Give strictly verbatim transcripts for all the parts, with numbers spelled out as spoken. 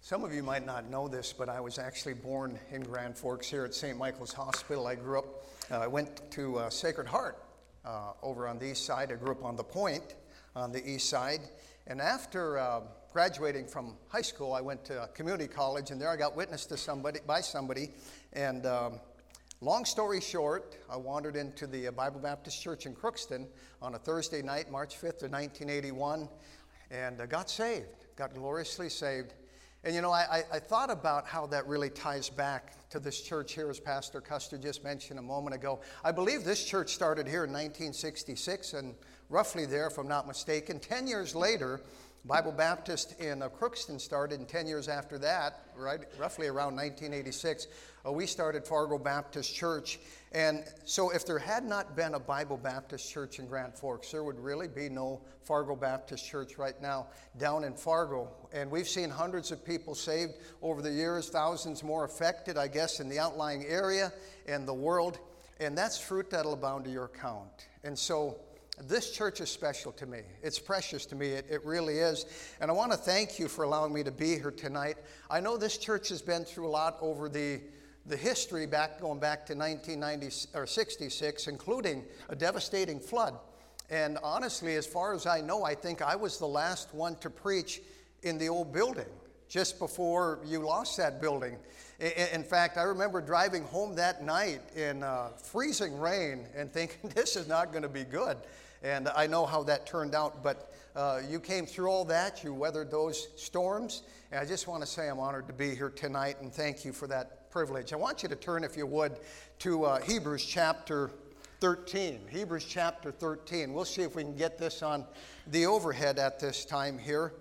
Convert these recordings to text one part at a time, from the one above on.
Some of you might not know this, but I was actually born in Grand Forks here at Saint Michael's Hospital. I grew up, uh, I went to uh, Sacred Heart uh, over on the east side. I grew up on the Point on the east side. And after uh, graduating from high school, I went to community college, and there I got witnessed to somebody by somebody. And um, long story short, I wandered into the Bible Baptist Church in Crookston on a Thursday night, March fifth of nineteen eighty-one, and uh, got saved, got gloriously saved. And you know, I, I thought about how that really ties back to this church here, as Pastor Custer just mentioned a moment ago. I believe this church started here in nineteen sixty-six, and roughly there, if I'm not mistaken. Ten years later, Bible Baptist in uh, Crookston started, and ten years after that, right, roughly around nineteen eighty-six, uh, we started Fargo Baptist Church. And so if there had not been a Bible Baptist Church in Grand Forks, there would really be no Fargo Baptist Church right now down in Fargo. And we've seen hundreds of people saved over the years, thousands more affected, I guess, in the outlying area and the world. And that's fruit that'll abound to your account. And so this church is special to me. It's precious to me. It, it really is. And I want to thank you for allowing me to be here tonight. I know this church has been through a lot over the the history back going back to nineteen ninety or sixty-six, including a devastating flood. And honestly, as far as I know, I think I was the last one to preach in the old building just before you lost that building. In fact, I remember driving home that night in uh, freezing rain and thinking, this is not going to be good. And I know how that turned out, but uh, you came through all that, you weathered those storms, and I just want to say I'm honored to be here tonight, and thank you for that privilege. I want you to turn, if you would, to uh, Hebrews chapter thirteen. Hebrews chapter thirteen. We'll see if we can get this on the overhead at this time here.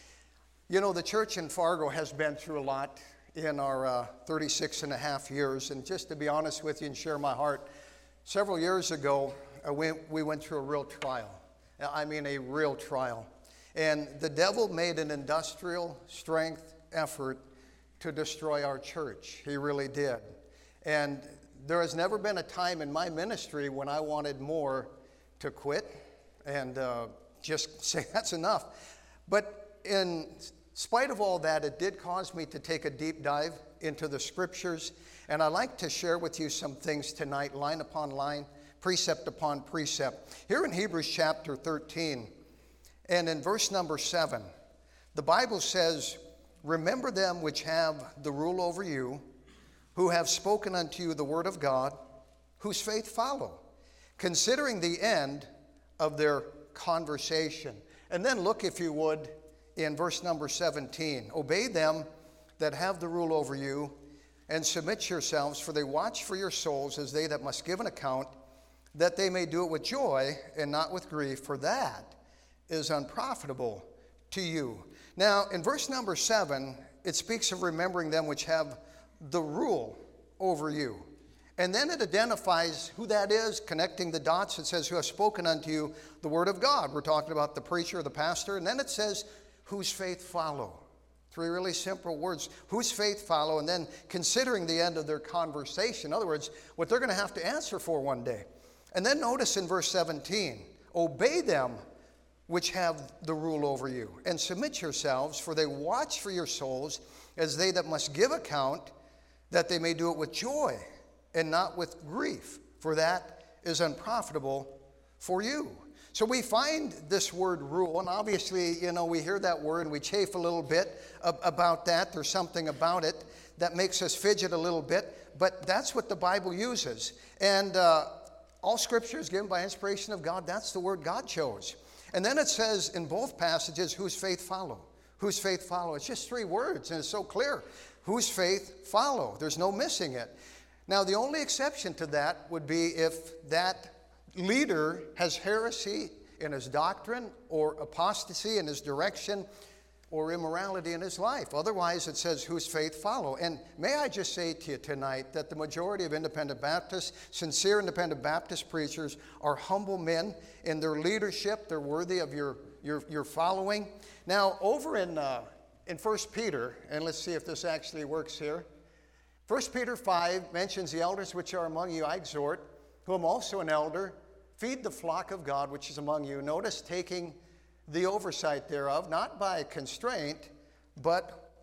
You know, the church in Fargo has been through a lot in our uh, thirty-six and a half years, and just to be honest with you and share my heart, several years ago, uh, we, we went through a real trial. I mean, a real trial. And the devil made an industrial strength effort to destroy our church. He really did. And there has never been a time in my ministry when I wanted more to quit and uh, just say that's enough. But in spite of all that, it did cause me to take a deep dive into the scriptures. And I'd like to share with you some things tonight, line upon line, precept upon precept. Here in Hebrews chapter thirteen, and in verse number seven, the Bible says, "Remember them which have the rule over you, who have spoken unto you the word of God, whose faith follow, considering the end of their conversation." And then look, if you would, in verse number seventeen. "Obey them that have the rule over you, and submit yourselves, for they watch for your souls as they that must give an account, that they may do it with joy and not with grief, for that is unprofitable to you." Now, in verse number seven, it speaks of remembering them which have the rule over you. And then it identifies who that is, connecting the dots. It says, "who have spoken unto you the word of God." We're talking about the preacher or the pastor. And then it says, "whose faith follow." Three really simple words. Whose faith follow, and then considering the end of their conversation. In other words, what they're going to have to answer for one day. And then notice in verse seventeen, "Obey them which have the rule over you, and submit yourselves, for they watch for your souls as they that must give account, that they may do it with joy and not with grief, for that is unprofitable for you." So we find this word rule, and obviously, you know, we hear that word and we chafe a little bit about that. There's something about it that makes us fidget a little bit, but that's what the Bible uses. And uh, all scripture is given by inspiration of God. That's the word God chose. And then it says in both passages, "whose faith follow." Whose faith follow. It's just three words, and it's so clear. Whose faith follow. There's no missing it. Now, the only exception to that would be if that leader has heresy in his doctrine, or apostasy in his direction, or immorality in his life. Otherwise, it says, "whose faith follow." And may I just say to you tonight that the majority of independent Baptists, sincere independent Baptist preachers, are humble men in their leadership. They're worthy of your, your, your following. Now, over in, uh, in First Peter, and let's see if this actually works here. First Peter five mentions, "the elders which are among you I exhort, who am also an elder, feed the flock of God which is among you." Notice taking the oversight thereof, not by constraint, but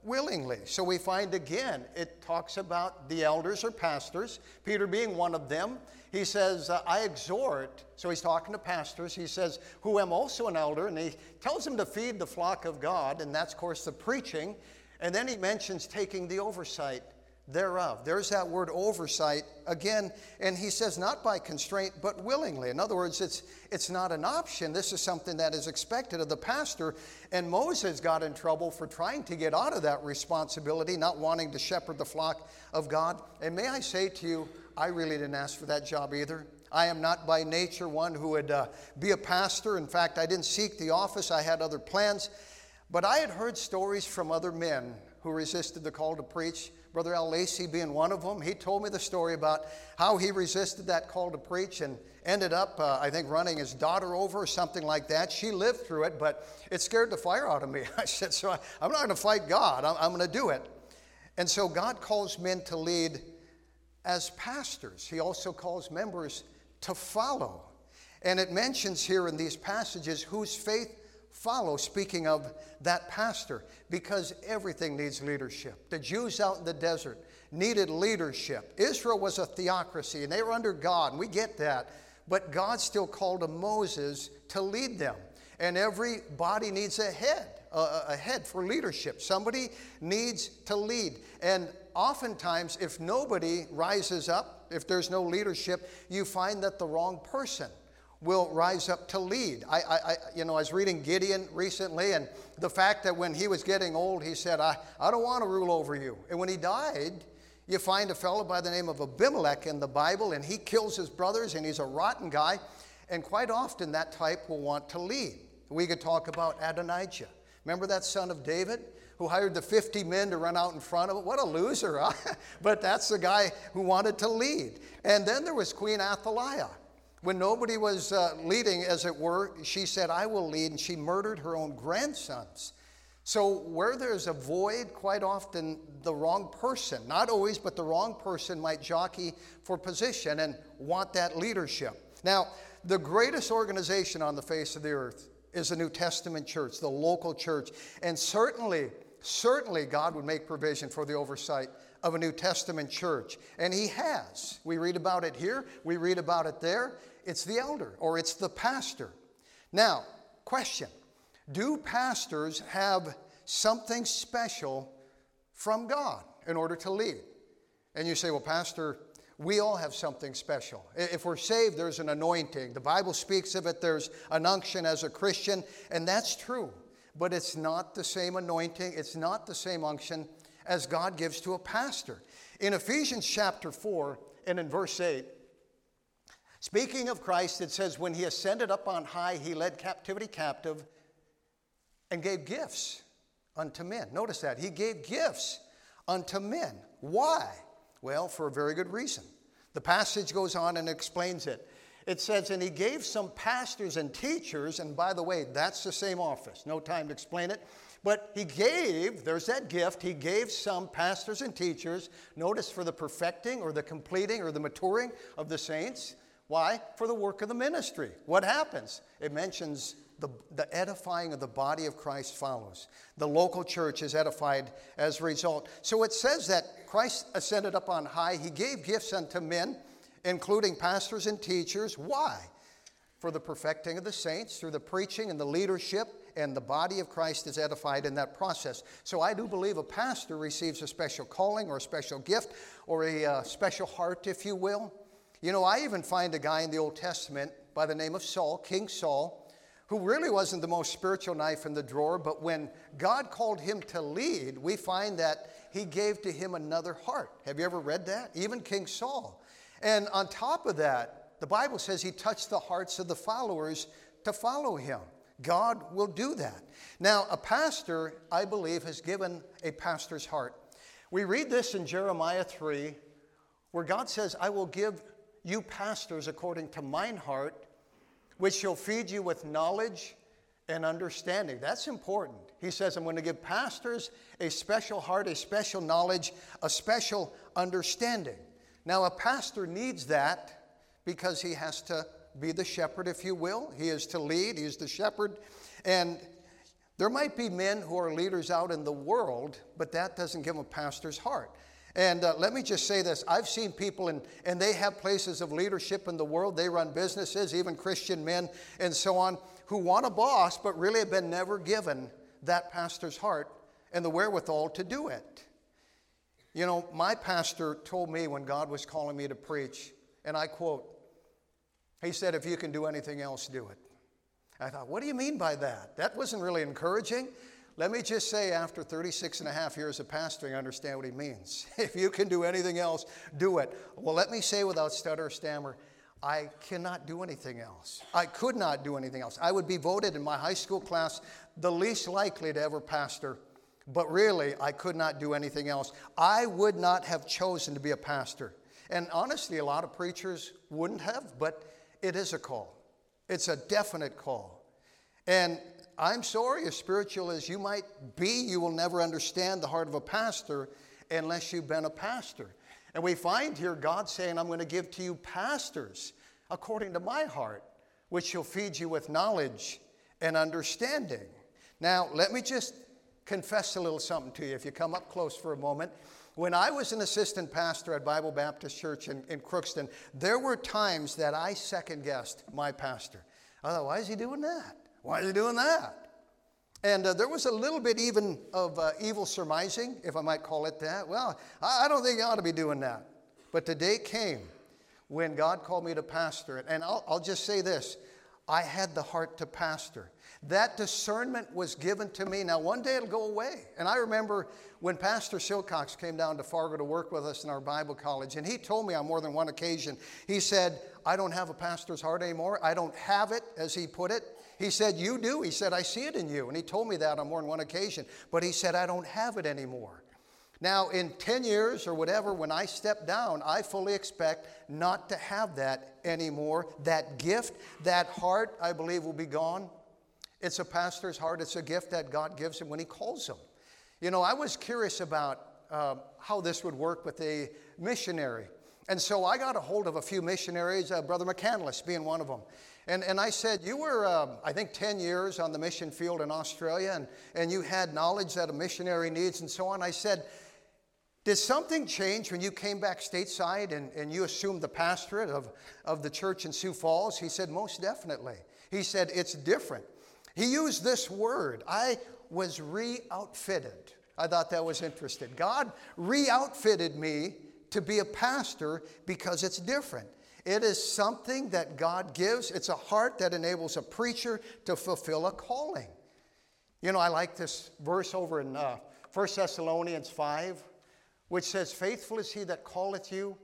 willingly. So we find again, it talks about the elders or pastors, Peter being one of them. He says, uh, I exhort, so he's talking to pastors. He says, who am also an elder, and he tells them to feed the flock of God, and that's, of course, the preaching. And then he mentions taking the oversight thereof. There's that word oversight again, and he says not by constraint but willingly. In other words, it's it's not an option. This is something that is expected of the pastor, and Moses got in trouble for trying to get out of that responsibility, not wanting to shepherd the flock of God. And may I say to you, I really didn't ask for that job either. I am not by nature one who would uh, be a pastor. In fact, I didn't seek the office. I had other plans. But I had heard stories from other men who resisted the call to preach. Brother Al Lacey being one of them. He told me the story about how he resisted that call to preach and ended up, uh, I think, running his daughter over or something like that. She lived through it, but it scared the fire out of me. I said, so I, I'm not going to fight God. I'm, I'm going to do it. And so God calls men to lead as pastors. He also calls members to follow. And it mentions here in these passages whose faith follow, speaking of that pastor, because everything needs leadership. The Jews out in the desert needed leadership. Israel was a theocracy, and they were under God, and we get that. But God still called a Moses to lead them. And every body needs a head, a, a head for leadership. Somebody needs to lead. And oftentimes, if nobody rises up, if there's no leadership, you find that the wrong person will rise up to lead. I, I, you know, I was reading Gideon recently, and the fact that when he was getting old, he said, I, I don't want to rule over you. And when he died, you find a fellow by the name of Abimelech in the Bible, and he kills his brothers, and he's a rotten guy. And quite often, that type will want to lead. We could talk about Adonijah. Remember that son of David who hired the fifty men to run out in front of it? What a loser, huh? But that's the guy who wanted to lead. And then there was Queen Athaliah. When nobody was uh, leading, as it were, she said, I will lead, and she murdered her own grandsons. So where there's a void, quite often the wrong person, not always, but the wrong person might jockey for position and want that leadership. Now, the greatest organization on the face of the earth is the New Testament church, the local church. And certainly, certainly God would make provision for the oversight of a New Testament church. And he has. We read about it here. We read about it there. It's the elder, or it's the pastor. Now, question. Do pastors have something special from God in order to lead? And you say, well, Pastor, we all have something special. If we're saved, there's an anointing. The Bible speaks of it. There's an unction as a Christian, and that's true. But it's not the same anointing. It's not the same unction as God gives to a pastor. In Ephesians chapter four and in verse eight, speaking of Christ, it says, when he ascended up on high, he led captivity captive and gave gifts unto men. Notice that. He gave gifts unto men. Why? Well, for a very good reason. The passage goes on and explains it. It says, and he gave some pastors and teachers, and by the way, that's the same office. No time to explain it. But he gave, there's that gift, he gave some pastors and teachers, notice, for the perfecting or the completing or the maturing of the saints. Why? For the work of the ministry. What happens? It mentions the, the edifying of the body of Christ follows. The local church is edified as a result. So it says that Christ ascended up on high. He gave gifts unto men, including pastors and teachers. Why? For the perfecting of the saints, through the preaching and the leadership, and the body of Christ is edified in that process. So I do believe a pastor receives a special calling or a special gift or a uh, special heart, if you will. You know, I even find a guy in the Old Testament by the name of Saul, King Saul, who really wasn't the most spiritual knife in the drawer, but when God called him to lead, we find that he gave to him another heart. Have you ever read that? Even King Saul. And on top of that, the Bible says he touched the hearts of the followers to follow him. God will do that. Now, a pastor, I believe, has given a pastor's heart. We read this in Jeremiah three, where God says, I will give you pastors according to mine heart, which shall feed you with knowledge and understanding. That's important. He says, I'm going to give pastors a special heart, a special knowledge, a special understanding. Now, a pastor needs that because he has to be the shepherd, if you will. He is to lead. He is the shepherd. And There might be men who are leaders out in the world, but that doesn't give them a pastor's heart. And uh, let me just say this. I've seen people, in, and they have places of leadership in the world. They run businesses, even Christian men and so on, who want a boss, but really have been never given that pastor's heart and the wherewithal to do it. You know, my pastor told me when God was calling me to preach, and I quote, he said, if you can do anything else, do it. I thought, what do you mean by that? That wasn't really encouraging. Let me just say, after thirty-six and a half years of pastoring, I understand what he means. If you can do anything else, do it. Well, let me say without stutter or stammer, I cannot do anything else. I could not do anything else. I would be voted in my high school class the least likely to ever pastor, but really, I could not do anything else. I would not have chosen to be a pastor. And honestly, a lot of preachers wouldn't have, but it is a call. It's a definite call. And I'm sorry, as spiritual as you might be, you will never understand the heart of a pastor unless you've been a pastor. And we find here God saying, I'm going to give to you pastors according to my heart, which shall feed you with knowledge and understanding. Now, let me just confess a little something to you if you come up close for a moment. When I was an assistant pastor at Bible Baptist Church in, in Crookston, there were times that I second-guessed my pastor. I thought, why is he doing that? Why is he doing that? And uh, there was a little bit even of uh, evil surmising, if I might call it that. Well, I, I don't think he ought to be doing that. But the day came when God called me to pastor. And I'll, I'll just say this. I had the heart to pastor. That discernment was given to me. Now, one day it'll go away. And I remember when Pastor Silcox came down to Fargo to work with us in our Bible college, and he told me on more than one occasion, he said, I don't have a pastor's heart anymore. I don't have it, as he put it. He said, you do. He said, I see it in you. And he told me that on more than one occasion. But he said, I don't have it anymore. Now, in ten years or whatever, when I step down, I fully expect not to have that anymore. That gift, that heart, I believe, will be gone. It's a pastor's heart. It's a gift that God gives him when he calls him. You know, I was curious about uh, how this would work with a missionary. And so I got a hold of a few missionaries, uh, Brother McCandless being one of them. And, and I said, you were, um, I think, ten years on the mission field in Australia, and, and you had knowledge that a missionary needs and so on. I said, did something change when you came back stateside and, and you assumed the pastorate of, of the church in Sioux Falls? He said, most definitely. He said, it's different. He used this word, I was re-outfitted. I thought that was interesting. God re-outfitted me to be a pastor because it's different. It is something that God gives. It's a heart that enables a preacher to fulfill a calling. You know, I like this verse over in uh, First Thessalonians five, which says, faithful is he that calleth you,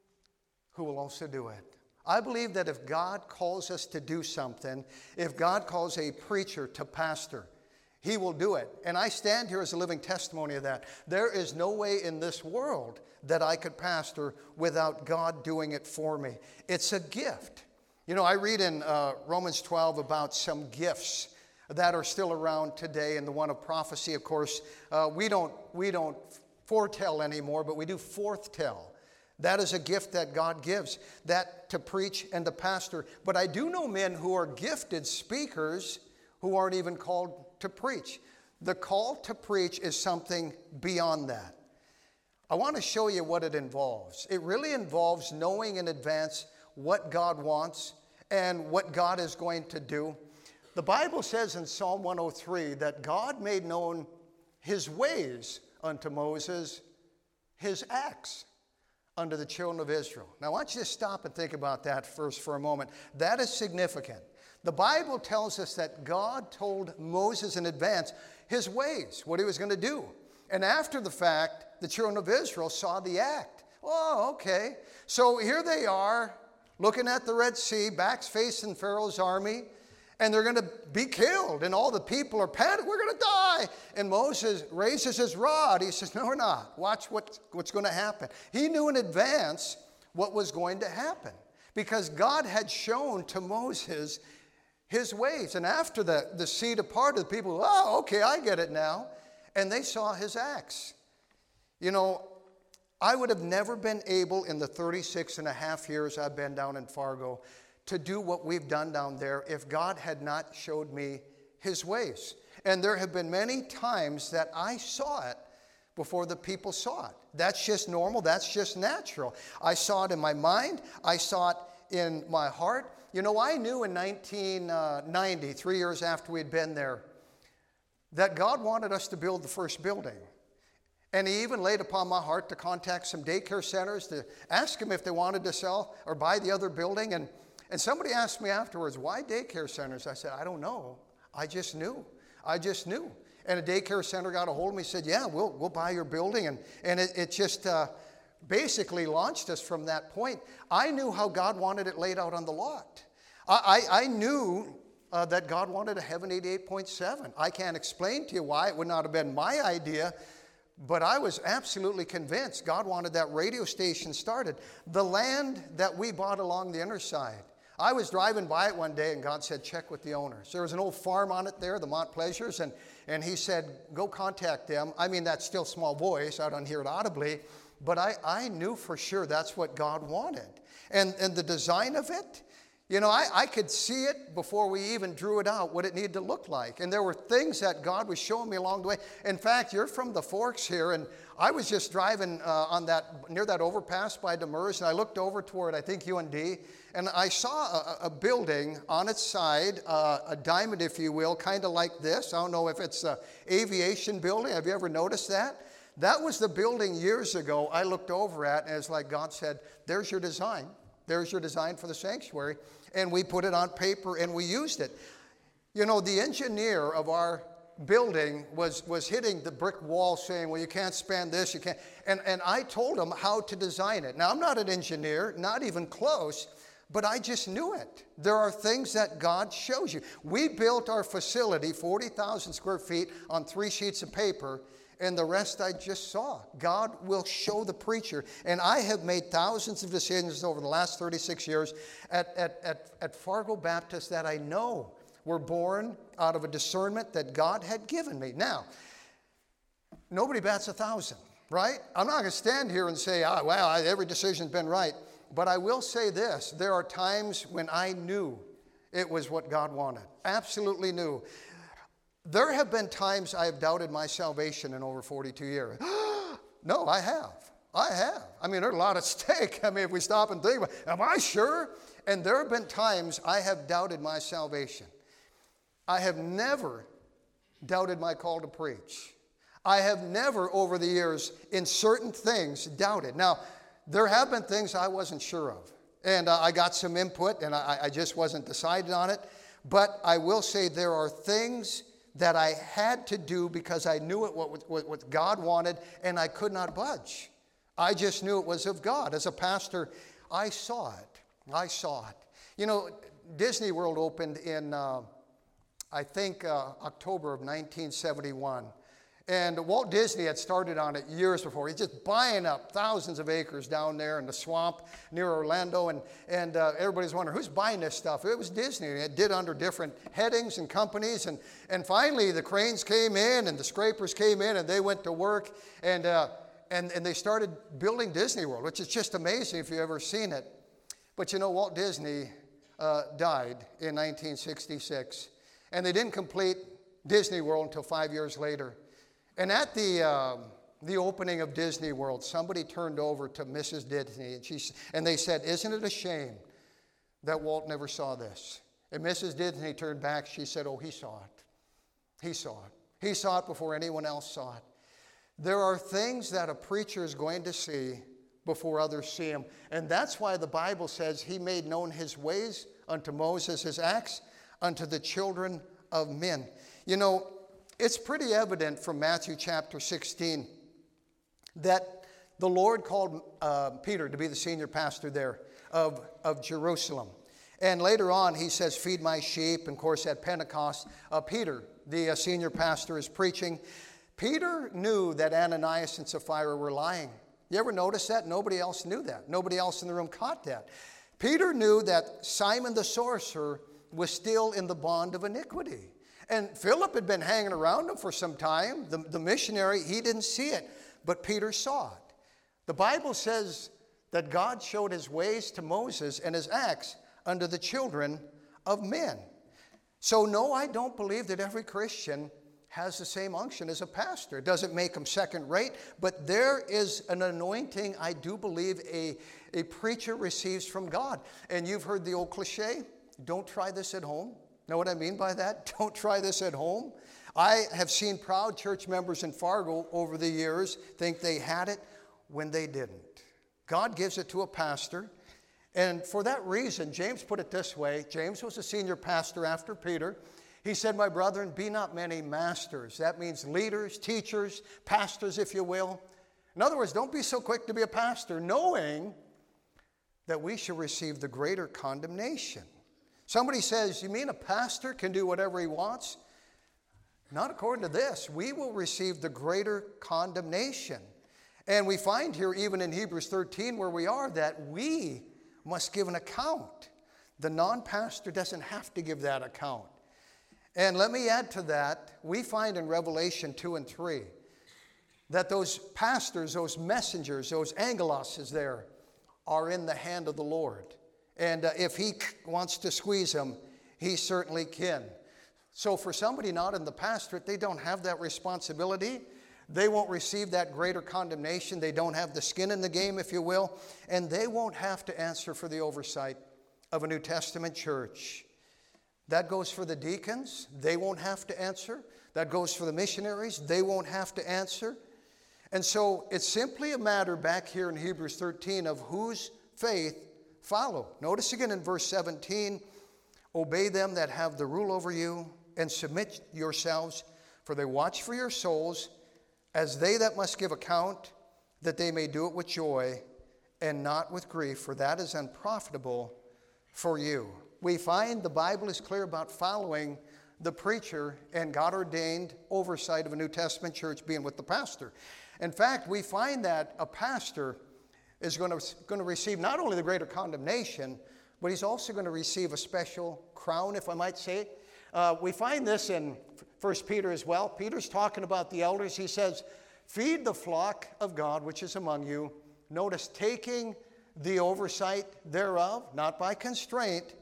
who will also do it. I believe that if God calls us to do something, if God calls a preacher to pastor, he will do it. And I stand here as a living testimony of that. There is no way in this world that I could pastor without God doing it for me. It's a gift. You know, I read in uh, Romans twelve about some gifts that are still around today, and the one of prophecy, of course, uh, we don't we don't foretell anymore, but we do forthtell. That is a gift that God gives, that to preach and to pastor. But I do know men who are gifted speakers who aren't even called to preach. The call to preach is something beyond that. I want to show you what it involves. It really involves knowing in advance what God wants and what God is going to do. The Bible says in Psalm one oh three that God made known his ways unto Moses, his acts unto the children of Israel. Now I want you to stop and think about that first for a moment. That is significant. The Bible tells us that God told Moses in advance his ways, what he was going to do. And after the fact, the children of Israel saw the act. Oh, okay. So here they are, looking at the Red Sea, backs facing Pharaoh's army, and they're going to be killed. And all the people are panicked. We're going to die. And Moses raises his rod. He says, no, we're not. Watch what, what's going to happen. He knew in advance what was going to happen because God had shown to Moses his ways. And after the, the sea departed, the people, oh, okay, I get it now. And they saw his acts. You know, I would have never been able in the thirty-six and a half years I've been down in Fargo to do what we've done down there if God had not showed me his ways. And there have been many times that I saw it before the people saw it. That's just normal. That's just natural. I saw it in my mind. I saw it in my heart. You know, I knew in nineteen ninety, three years after we'd been there, that God wanted us to build the first building. And he even laid upon my heart to contact some daycare centers to ask them if they wanted to sell or buy the other building. And, and somebody asked me afterwards, why daycare centers? I said, I don't know. I just knew. I just knew. And a daycare center got a hold of me and said, yeah, we'll, we'll buy your building. And, and it, it just uh, basically launched us from that point. I knew how God wanted it laid out on the lot. I, I, I knew uh, that God wanted a Heaven eighty-eight point seven. I can't explain to you why. It would not have been my idea. But I was absolutely convinced God wanted that radio station started. The land that we bought along the inner side, I was driving by it one day and God said, check with the owners. There was an old farm on it there, the Mont Pleasures, and, and he said, go contact them. I mean, that's still small voice. I don't hear it audibly. But I, I knew for sure that's what God wanted. And, and the design of it, you know, I, I could see it before we even drew it out, what it needed to look like. And there were things that God was showing me along the way. In fact, you're from the Forks here, and I was just driving uh, on that near that overpass by Demers, and I looked over toward, I think, U N D, and I saw a, a building on its side, uh, a diamond, if you will, kind of like this. I don't know if it's an aviation building. Have you ever noticed that? That was the building years ago I looked over at, and it's like God said, there's your design. There's your design for the sanctuary. And we put it on paper and we used it. You know, the engineer of our building was, was hitting the brick wall saying, well, you can't span this, you can't. And, and I told him how to design it. Now, I'm not an engineer, not even close, but I just knew it. There are things that God shows you. We built our facility, forty thousand square feet, on three sheets of paper. And the rest I just saw. God will show the preacher. And I have made thousands of decisions over the last thirty-six years at, at, at, at Fargo Baptist that I know were born out of a discernment that God had given me. Now, nobody bats a thousand, right? I'm not going to stand here and say, oh, well, every decision's been right. But I will say this. There are times when I knew it was what God wanted. Absolutely knew. There have been times I have doubted my salvation in over forty-two years. No, I have. I have. I mean, there's a lot at stake. I mean, if we stop and think, am I sure? And there have been times I have doubted my salvation. I have never doubted my call to preach. I have never, over the years, in certain things, doubted. Now, there have been things I wasn't sure of. And uh, I got some input, and I, I just wasn't decided on it. But I will say there are things that I had to do because I knew it what, what, what God wanted, and I could not budge. I just knew it was of God. As a pastor, I saw it. I saw it. You know, Disney World opened in, uh, I think, uh, October of nineteen seventy-one. And Walt Disney had started on it years before. He's just buying up thousands of acres down there in the swamp near Orlando. And, and uh, everybody's wondering, who's buying this stuff? It was Disney. It did under different headings and companies. And, and finally, the cranes came in and the scrapers came in and they went to work. And, uh, and, and they started building Disney World, which is just amazing if you've ever seen it. But you know, Walt Disney uh, died in nineteen sixty-six. And they didn't complete Disney World until five years later. And at the, uh, the opening of Disney World, somebody turned over to Missus Disney, and, she, and they said, isn't it a shame that Walt never saw this? And Missus Disney turned back. She said, oh, he saw it. He saw it. He saw it before anyone else saw it. There are things that a preacher is going to see before others see him. And that's why the Bible says he made known his ways unto Moses, his acts unto the children of men. You know, it's pretty evident from Matthew chapter sixteen that the Lord called uh, Peter to be the senior pastor there of, of Jerusalem. And later on, he says, feed my sheep. And of course, at Pentecost, uh, Peter, the uh, senior pastor, is preaching. Peter knew that Ananias and Sapphira were lying. You ever notice that? Nobody else knew that. Nobody else in the room caught that. Peter knew that Simon the sorcerer was still in the bond of iniquity. And Philip had been hanging around him for some time. The, the missionary, he didn't see it, but Peter saw it. The Bible says that God showed his ways to Moses and his acts unto the children of men. So no, I don't believe that every Christian has the same unction as a pastor. It doesn't make them second rate, but there is an anointing I do believe a, a preacher receives from God. And you've heard the old cliche, don't try this at home. Know what I mean by that? Don't try this at home. I have seen proud church members in Fargo over the years think they had it when they didn't. God gives it to a pastor. And for that reason, James put it this way. James was a senior pastor after Peter. He said, my brethren, be not many masters. That means leaders, teachers, pastors, if you will. In other words, don't be so quick to be a pastor, knowing that we shall receive the greater condemnation. Somebody says, you mean a pastor can do whatever he wants? Not according to this. We will receive the greater condemnation. And we find here, even in Hebrews thirteen, where we are, that we must give an account. The non-pastor doesn't have to give that account. And let me add to that, we find in Revelation two and three that those pastors, those messengers, those angeloses there are in the hand of the Lord. And uh, if he wants to squeeze them, he certainly can. So for somebody not in the pastorate, they don't have that responsibility. They won't receive that greater condemnation. They don't have the skin in the game, if you will. And they won't have to answer for the oversight of a New Testament church. That goes for the deacons. They won't have to answer. That goes for the missionaries. They won't have to answer. And so it's simply a matter back here in Hebrews thirteen of whose faith follow. Notice again in verse seventeen, obey them that have the rule over you and submit yourselves, for they watch for your souls as they that must give account, that they may do it with joy and not with grief, for that is unprofitable for you. We find the Bible is clear about following the preacher and God-ordained oversight of a New Testament church being with the pastor. In fact, we find that a pastor is going to, going to receive not only the greater condemnation, but he's also going to receive a special crown, if I might say. Uh, we find this in First Peter as well. Peter's talking about the elders. He says, feed the flock of God which is among you. Notice, taking the oversight thereof, not by constraint,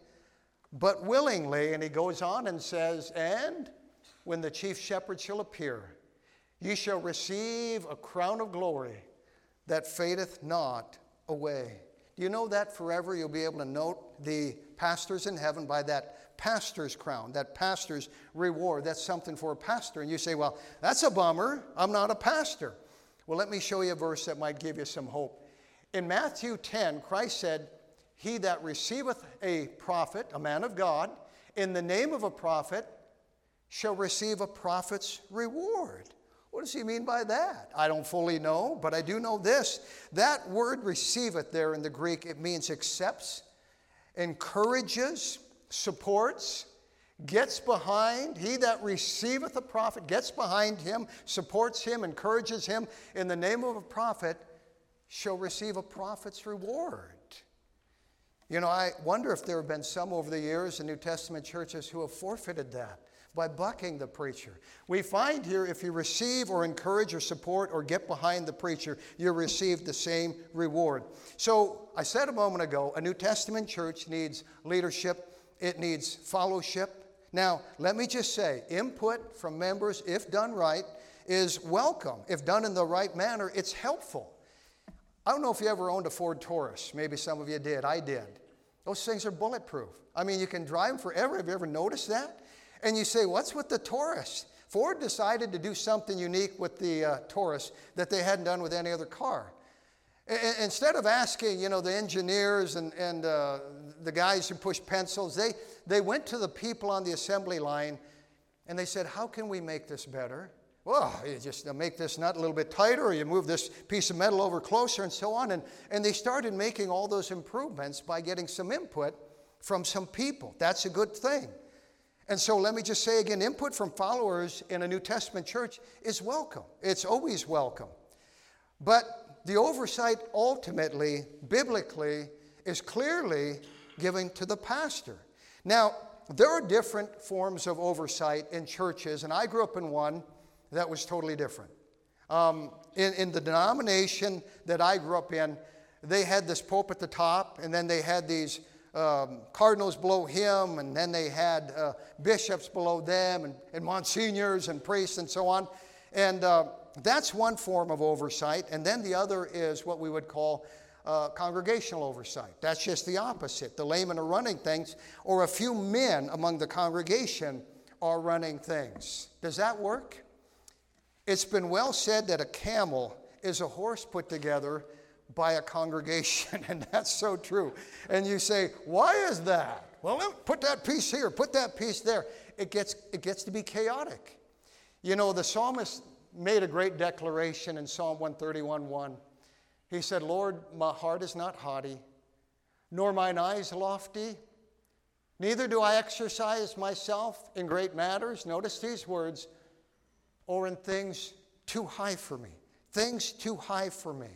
but willingly. And he goes on and says, and when the chief shepherd shall appear, ye shall receive a crown of glory that fadeth not away. Do you know that forever you'll be able to note the pastors in heaven by that pastor's crown, that pastor's reward? That's something for a pastor. And you say, well, that's a bummer. I'm not a pastor. Well, let me show you a verse that might give you some hope. In Matthew ten, Christ said, he that receiveth a prophet, a man of God, in the name of a prophet, shall receive a prophet's reward. What does he mean by that? I don't fully know, but I do know this. That word receiveth there in the Greek, it means accepts, encourages, supports, gets behind. He that receiveth a prophet gets behind him, supports him, encourages him in the name of a prophet, shall receive a prophet's reward. You know, I wonder if there have been some over the years in New Testament churches who have forfeited that by bucking the preacher. We find here if you receive or encourage or support or get behind the preacher, you receive the same reward. So I said a moment ago, a New Testament church needs leadership. It needs fellowship. Now, let me just say, input from members, if done right, is welcome. If done in the right manner, it's helpful. I don't know if you ever owned a Ford Taurus. Maybe some of you did. I did. Those things are bulletproof. I mean, you can drive them forever. Have you ever noticed that? And you say, what's with the Taurus? Ford decided to do something unique with the uh, Taurus that they hadn't done with any other car. I- instead of asking, you know, the engineers and, and uh, the guys who push pencils, they, they went to the people on the assembly line and they said, how can we make this better? Well, you just uh, make this nut a little bit tighter, or you move this piece of metal over closer, and so on. And, and they started making all those improvements by getting some input from some people. That's a good thing. And so let me just say again, input from followers in a New Testament church is welcome. It's always welcome. But the oversight ultimately, biblically, is clearly given to the pastor. Now, there are different forms of oversight in churches, and I grew up in one that was totally different. Um, in, in the denomination that I grew up in, they had this pope at the top, and then they had these um, cardinals below him, and then they had uh, bishops below them, and, and monsignors and priests and so on. And uh, that's one form of oversight. And then the other is what we would call uh, congregational oversight. That's just the opposite. The laymen are running things, or a few men among the congregation are running things. Does that work? It's been well said that a camel is a horse put together by a congregation, and that's so true. And you say, why is that? Well, put that piece here, put that piece there. It gets, it gets to be chaotic. You know, the psalmist made a great declaration in Psalm one thirty-one one. He said, Lord, my heart is not haughty, nor mine eyes lofty. Neither do I exercise myself in great matters. Notice these words, or in things too high for me. Things too high for me.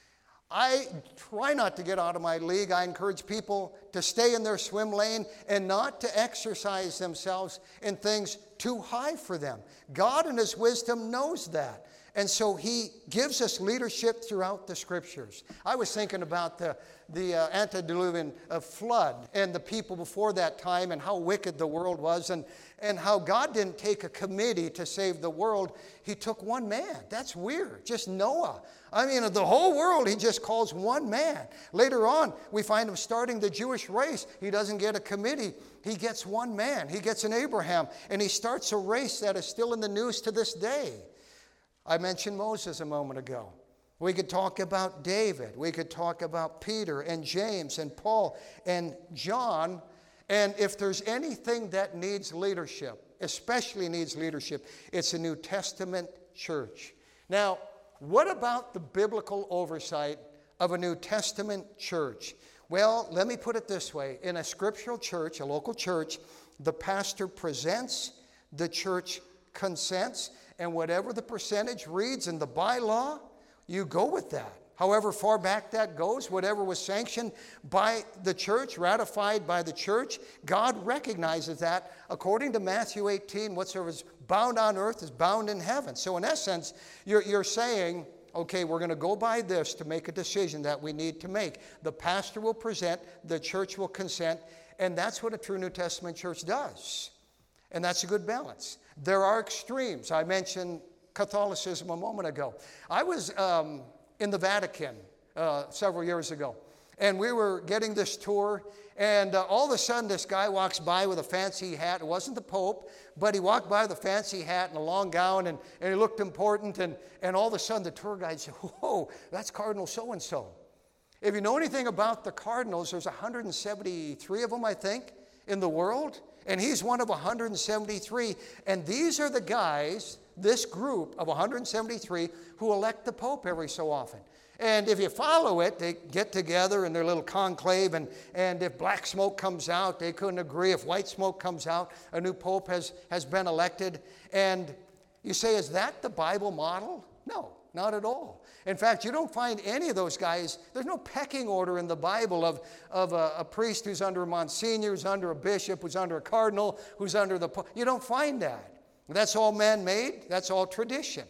I try not to get out of my league. I encourage people to stay in their swim lane and not to exercise themselves in things too high for them. God in His wisdom knows that. And so He gives us leadership throughout the Scriptures. I was thinking about the, the uh, antediluvian uh, flood and the people before that time and how wicked the world was, and, and how God didn't take a committee to save the world. He took one man. That's weird. Just Noah. I mean, of the whole world, He just calls one man. Later on, we find Him starting the Jewish race. He doesn't get a committee. He gets one man. He gets an Abraham. And He starts a race that is still in the news to this day. I mentioned Moses a moment ago. We could talk about David. We could talk about Peter and James and Paul and John. And if there's anything that needs leadership, especially needs leadership, it's a New Testament church. Now, what about the biblical oversight of a New Testament church? Well, let me put it this way. In a scriptural church, a local church, the pastor presents, the church consents, and whatever the percentage reads in the bylaw, you go with that. However far back that goes, whatever was sanctioned by the church, ratified by the church, God recognizes that. According to Matthew eighteen, whatsoever is bound on earth is bound in heaven. So in essence, you're, you're saying, okay, we're going to go by this to make a decision that we need to make. The pastor will present, the church will consent, and that's what a true New Testament church does. And that's a good balance. There are extremes. I mentioned Catholicism a moment ago. I was um, in the Vatican uh, several years ago, and we were getting this tour, and uh, all of a sudden this guy walks by with a fancy hat. It wasn't the Pope, but he walked by with a fancy hat and a long gown, and, and he looked important, and, and all of a sudden the tour guide said, whoa, that's Cardinal so-and-so. If you know anything about the cardinals, there's one hundred seventy-three of them, I think, in the world. And he's one of one hundred seventy-three. And these are the guys, this group of one hundred seventy-three, who elect the Pope every so often. And if you follow it, they get together in their little conclave, and, and if black smoke comes out, they couldn't agree. If white smoke comes out, a new Pope has, has been elected. And you say, is that the Bible model? No, not at all. In fact, you don't find any of those guys. There's no pecking order in the Bible of, of a, a priest who's under a Monsignor, who's under a bishop, who's under a cardinal, who's under the Pope. You don't find that. That's all man-made. That's all tradition.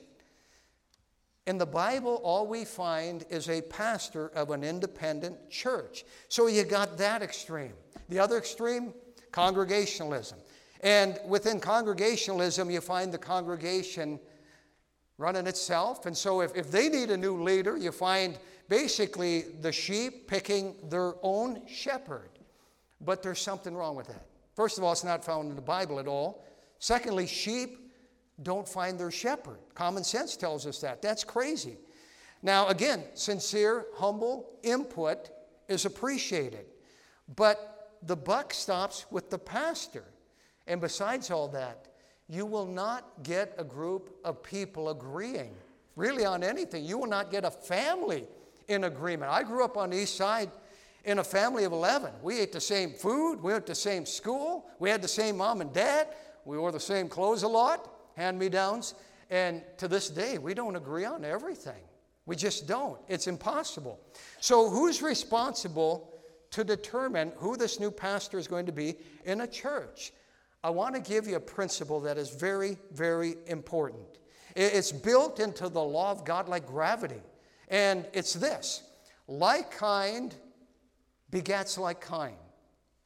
In the Bible, all we find is a pastor of an independent church. So you got that extreme. The other extreme, congregationalism. And within congregationalism, you find the congregation running itself. And so if, if they need a new leader, you find basically the sheep picking their own shepherd. But there's something wrong with that. First of all, it's not found in the Bible at all. Secondly, sheep don't find their shepherd. Common sense tells us that. That's crazy. Now, again, sincere, humble input is appreciated. But the buck stops with the pastor. And besides all that, you will not get a group of people agreeing, really on anything. You will not get a family in agreement. I grew up on the east side in a family of eleven. We ate the same food. We went to the same school. We had the same mom and dad. We wore the same clothes a lot, hand-me-downs. And to this day, we don't agree on everything. We just don't. It's impossible. So who's responsible to determine who this new pastor is going to be in a church? I want to give you a principle that is very, very important. It's built into the law of God like gravity. And it's this: like kind begets like kind.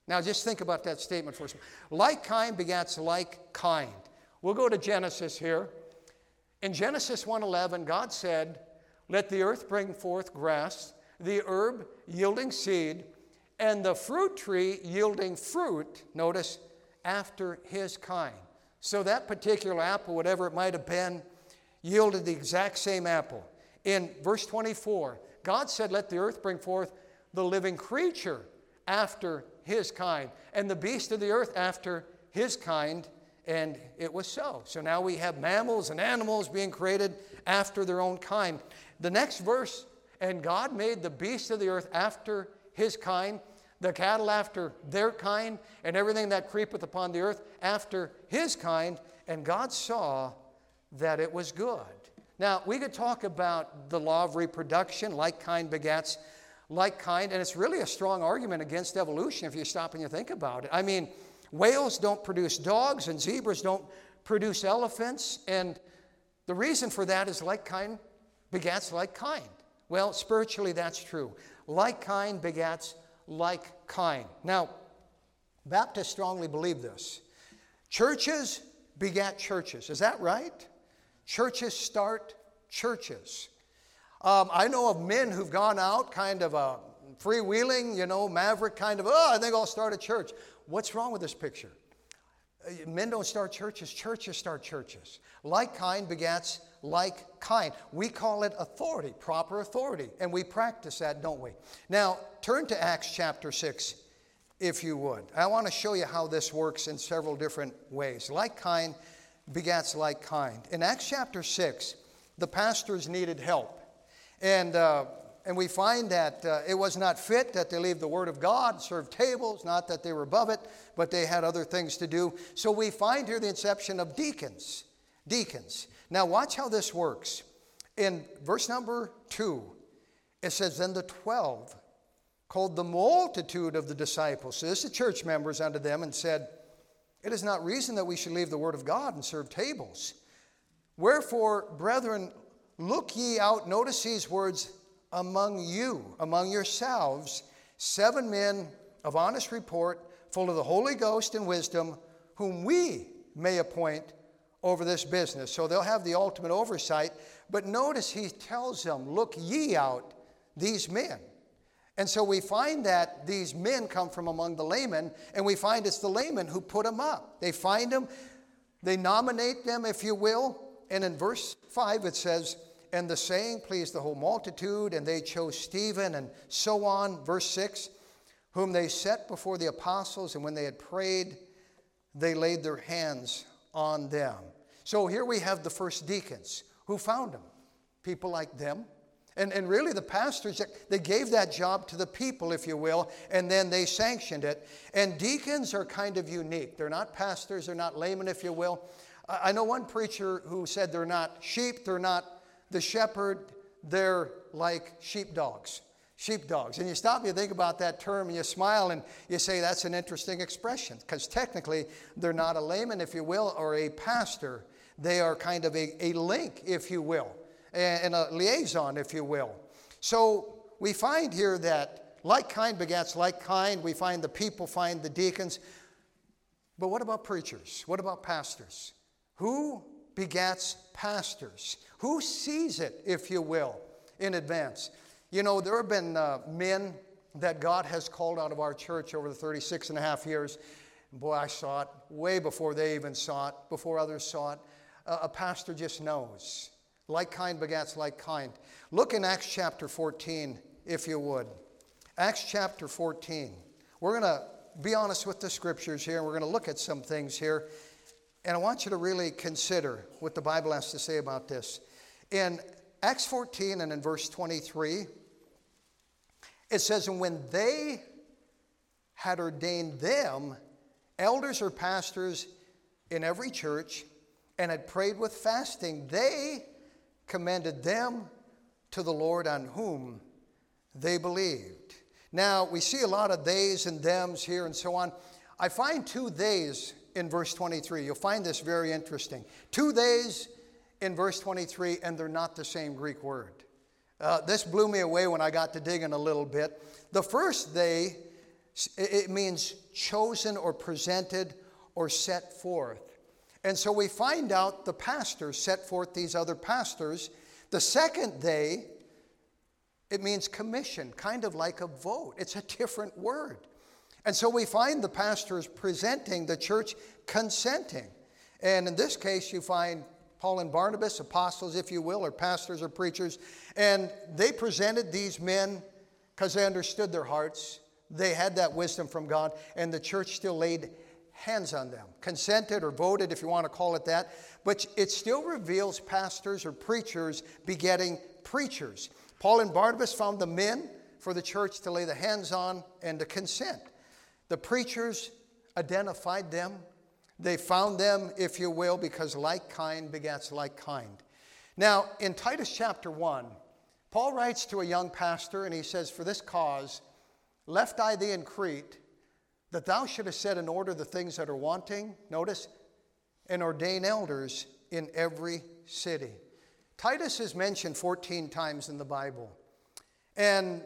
Now just think about that statement for a second. Like kind begets like kind. We'll go to Genesis here. In Genesis one eleven, God said, let the earth bring forth grass, the herb yielding seed, and the fruit tree yielding fruit, notice, after his kind. So that particular apple, whatever it might have been, yielded the exact same apple. In verse twenty-four, God said, let the earth bring forth the living creature after his kind, and the beast of the earth after his kind, and it was so. So now we have mammals and animals being created after their own kind. The next verse, and God made the beast of the earth after his kind, the cattle after their kind, and everything that creepeth upon the earth after his kind, and God saw that it was good. Now, we could talk about the law of reproduction, like kind begets like kind, and it's really a strong argument against evolution if you stop and you think about it. I mean, whales don't produce dogs, and zebras don't produce elephants, and the reason for that is like kind begets like kind. Well, spiritually, that's true. Like kind begets like kind. Now, Baptists strongly believe this. Churches begat churches. Is that right? Churches start churches. Um, I know of men who've gone out kind of a freewheeling, you know, maverick kind of, oh, I think I'll start a church. What's wrong with this picture? Men don't start churches. Churches start churches. Like kind begets like kind. We call it authority, proper authority, and we practice that, don't we? Now, turn to Acts chapter six, if you would. I want to show you how this works in several different ways. Like kind begets like kind. In Acts chapter six, the pastors needed help, and uh, and we find that uh, it was not fit that they leave the Word of God, serve tables, not that they were above it, but they had other things to do. So we find here the inception of deacons. Deacons. Now watch how this works. In verse number two, it says, then the twelve called the multitude of the disciples. So this is the church members unto them, and said, it is not reason that we should leave the Word of God and serve tables. Wherefore, brethren, look ye out, notice these words, among you, among yourselves, seven men of honest report, full of the Holy Ghost and wisdom, whom we may appoint over this business. So they'll have the ultimate oversight. But notice he tells them, look ye out these men. And so we find that these men come from among the laymen, and we find it's the laymen who put them up. They find them, they nominate them, if you will. And in verse five it says, and the saying pleased the whole multitude, and they chose Stephen, and so on. Verse six, whom they set before the apostles, and when they had prayed, they laid their hands on them. So here we have the first deacons. Who found them? People like them. And, and really the pastors, they gave that job to the people, if you will, and then they sanctioned it. And deacons are kind of unique. They're not pastors, they're not laymen, if you will. I know one preacher who said they're not sheep, they're not the shepherd, they're like sheepdogs. Sheepdogs. And you stop and you think about that term and you smile and you say that's an interesting expression, because technically they're not a layman, if you will, or a pastor. They are kind of a, a link, if you will, and a liaison, if you will. So we find here that like kind begets like kind. We find the people find the deacons. But what about preachers? What about pastors? Who begets pastors? Who sees it, if you will, in advance? You know, there have been uh, men that God has called out of our church over the thirty-six and a half years. Boy, I saw it way before they even saw it, before others saw it. Uh, a pastor just knows. Like kind begets like kind. Look in Acts chapter fourteen, if you would. Acts chapter fourteen. We're going to be honest with the scriptures here, and we're going to look at some things here. And I want you to really consider what the Bible has to say about this. In Acts fourteen and in verse twenty-three, it says, and when they had ordained them elders or pastors in every church, and had prayed with fasting, they commended them to the Lord on whom they believed. Now, we see a lot of theys and thems here and so on. I find two theys in verse twenty-three. You'll find this very interesting. Two theys in verse twenty-three, and they're not the same Greek word. Uh, this blew me away when I got to digging a little bit. The first they It means chosen or presented or set forth. And so we find out the pastors set forth these other pastors. The second they, it means commission, kind of like a vote. It's a different word. And so we find the pastors presenting, the church consenting. And in this case, you find Paul and Barnabas, apostles, if you will, or pastors or preachers. And they presented these men because they understood their hearts. They had that wisdom from God, and the church still laid hands on them. Consented or voted, if you want to call it that. But it still reveals pastors or preachers begetting preachers. Paul and Barnabas found the men for the church to lay the hands on and to consent. The preachers identified them. They found them, if you will, because like kind begets like kind. Now, in Titus chapter one, Paul writes to a young pastor, and he says, "For this cause left I thee in Crete, that thou shouldest set in order the things that are wanting," notice, "and ordain elders in every city." Titus is mentioned fourteen times in the Bible, and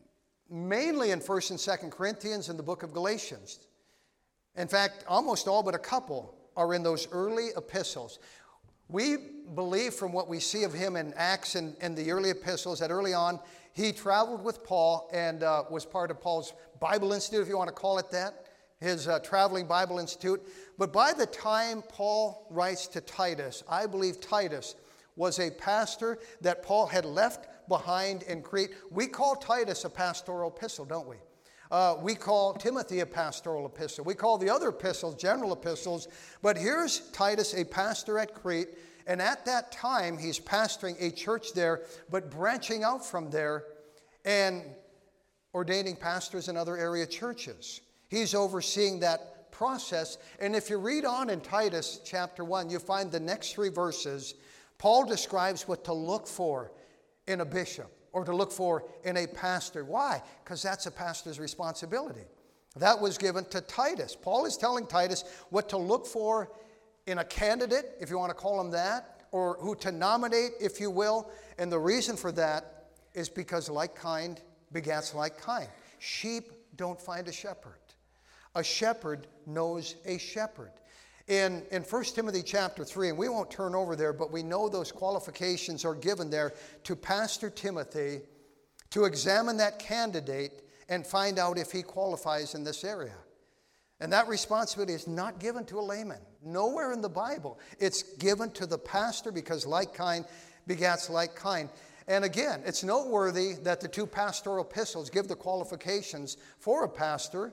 mainly in First and Second Corinthians and the book of Galatians. In fact, almost all but a couple are in those early epistles. We believe from what we see of him in Acts and, and the early epistles that early on he traveled with Paul and uh, was part of Paul's Bible Institute, if you want to call it that, his uh, traveling Bible Institute. But by the time Paul writes to Titus, I believe Titus was a pastor that Paul had left behind in Crete. We call Titus a pastoral epistle, don't we? Uh, we call Timothy a pastoral epistle. We call the other epistles general epistles. But here's Titus, a pastor at Crete. And at that time, he's pastoring a church there, but branching out from there and ordaining pastors in other area churches. He's overseeing that process. And if you read on in Titus chapter one, you find the next three verses, Paul describes what to look for in a bishop or to look for in a pastor. Why? Because that's a pastor's responsibility. That was given to Titus. Paul is telling Titus what to look for in a candidate, if you want to call him that, or who to nominate, if you will. And the reason for that is because like kind begets like kind. Sheep don't find a shepherd. A shepherd knows a shepherd. In, in First Timothy chapter three, and we won't turn over there, but we know those qualifications are given there to Pastor Timothy to examine that candidate and find out if he qualifies in this area. And that responsibility is not given to a layman. Nowhere in the Bible. It's given to the pastor because like kind begets like kind. And again, it's noteworthy that the two pastoral epistles give the qualifications for a pastor.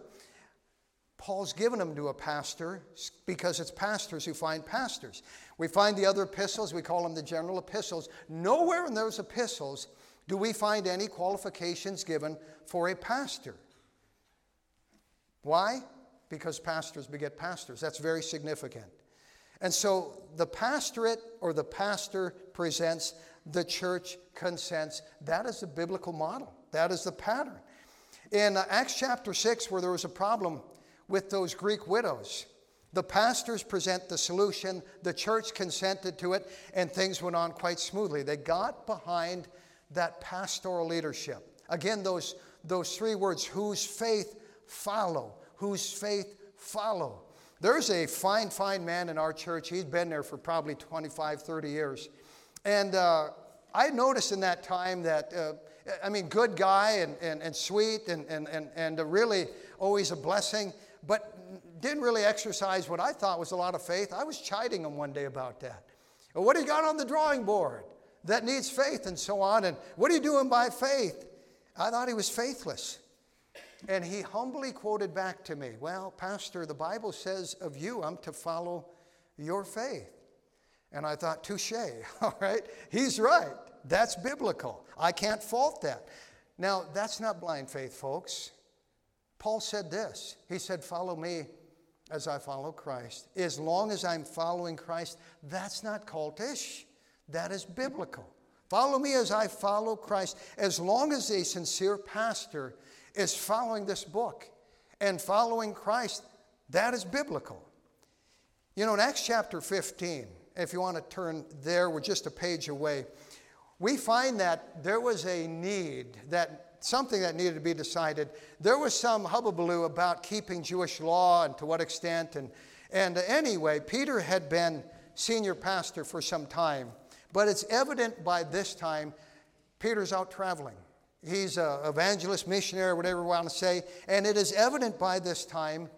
Paul's given them to a pastor because it's pastors who find pastors. We find the other epistles, we call them the general epistles. Nowhere in those epistles do we find any qualifications given for a pastor. Why? Because pastors beget pastors. That's very significant. And so the pastorate or the pastor presents, the church consents. That is the biblical model. That is the pattern. In uh, Acts chapter six, where there was a problem with those Greek widows, the pastors present the solution, the church consented to it, and things went on quite smoothly. They got behind that pastoral leadership. Again, those, those three words, whose faith follow, whose faith follow. There's a fine, fine man in our church. He's been there for probably twenty-five, thirty years. And uh, I noticed in that time that, uh, I mean, good guy and, and, and sweet and, and, and, and really always a blessing, but didn't really exercise what I thought was a lot of faith. I was chiding him one day about that. Well, what do you got on the drawing board that needs faith and so on? And what are you doing by faith? I thought he was faithless. And he humbly quoted back to me, well, Pastor, the Bible says of you, I'm to follow your faith. And I thought, touche, all right? He's right. That's biblical. I can't fault that. Now, that's not blind faith, folks. Paul said this. He said, follow me as I follow Christ. As long as I'm following Christ, that's not cultish. That is biblical. Follow me as I follow Christ. As long as a sincere pastor is following this book and following Christ, that is biblical. You know, in Acts chapter fifteen, if you want to turn there, we're just a page away, we find that there was a need that something that needed to be decided. There was some hubbubaloo about keeping Jewish law and to what extent. And, and anyway, Peter had been senior pastor for some time. But it's evident by this time, Peter's out traveling. He's an evangelist, missionary, whatever you want to say. And it is evident by this time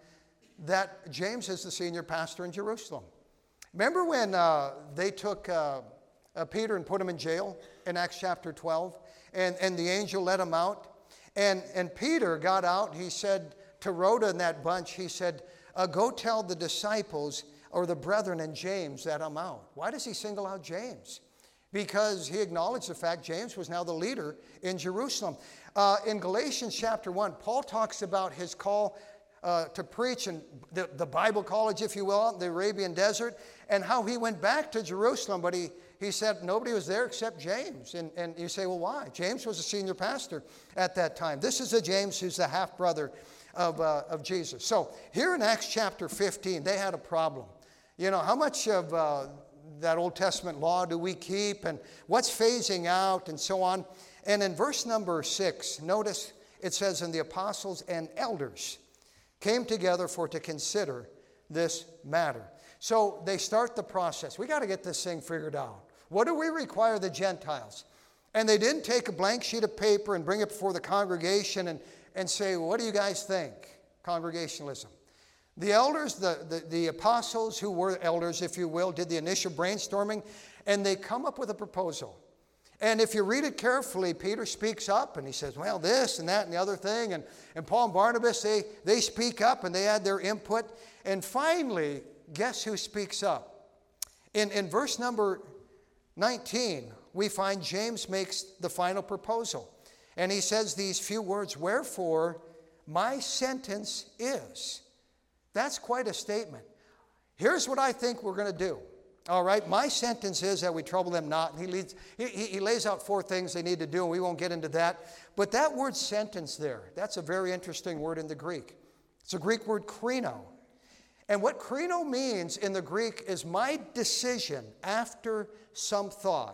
that James is the senior pastor in Jerusalem. Remember when uh, they took uh, uh, Peter and put him in jail in Acts chapter twelve? And, and the angel let him out. And, and Peter got out. He said to Rhoda and that bunch, he said, uh, go tell the disciples or the brethren and James that I'm out. Why does he single out James? Because he acknowledged the fact James was now the leader in Jerusalem. Uh, in Galatians chapter one, Paul talks about his call uh, to preach in the, the Bible college, if you will, out in the Arabian desert, and how he went back to Jerusalem, but he, he said nobody was there except James. And, and you say, well, why? James was a senior pastor at that time. This is the James who's the half-brother of, uh, of Jesus. So here in Acts chapter fifteen, they had a problem. You know, how much of uh, that Old Testament law do we keep, and what's phasing out, and so on. And in verse number six, notice it says, and the apostles and elders came together for to consider this matter. So they start the process. We got to get this thing figured out. What do we require the Gentiles? And they didn't take a blank sheet of paper and bring it before the congregation and, and say, well, what do you guys think? Congregationalism. The elders, the, the, the apostles who were elders, if you will, did the initial brainstorming, and they come up with a proposal. And if you read it carefully, Peter speaks up, and he says, well, this and that and the other thing. And, and Paul and Barnabas, they, they speak up, and they add their input. And finally, guess who speaks up? In, in verse number nineteen, we find James makes the final proposal. And he says these few words, wherefore my sentence is. That's quite a statement. Here's what I think we're going to do. All right, my sentence is that we trouble them not. And he, leads, he, he lays out four things they need to do, and we won't get into that. But that word sentence there, that's a very interesting word in the Greek. It's a Greek word krino. And what krino means in the Greek is my decision after some thought.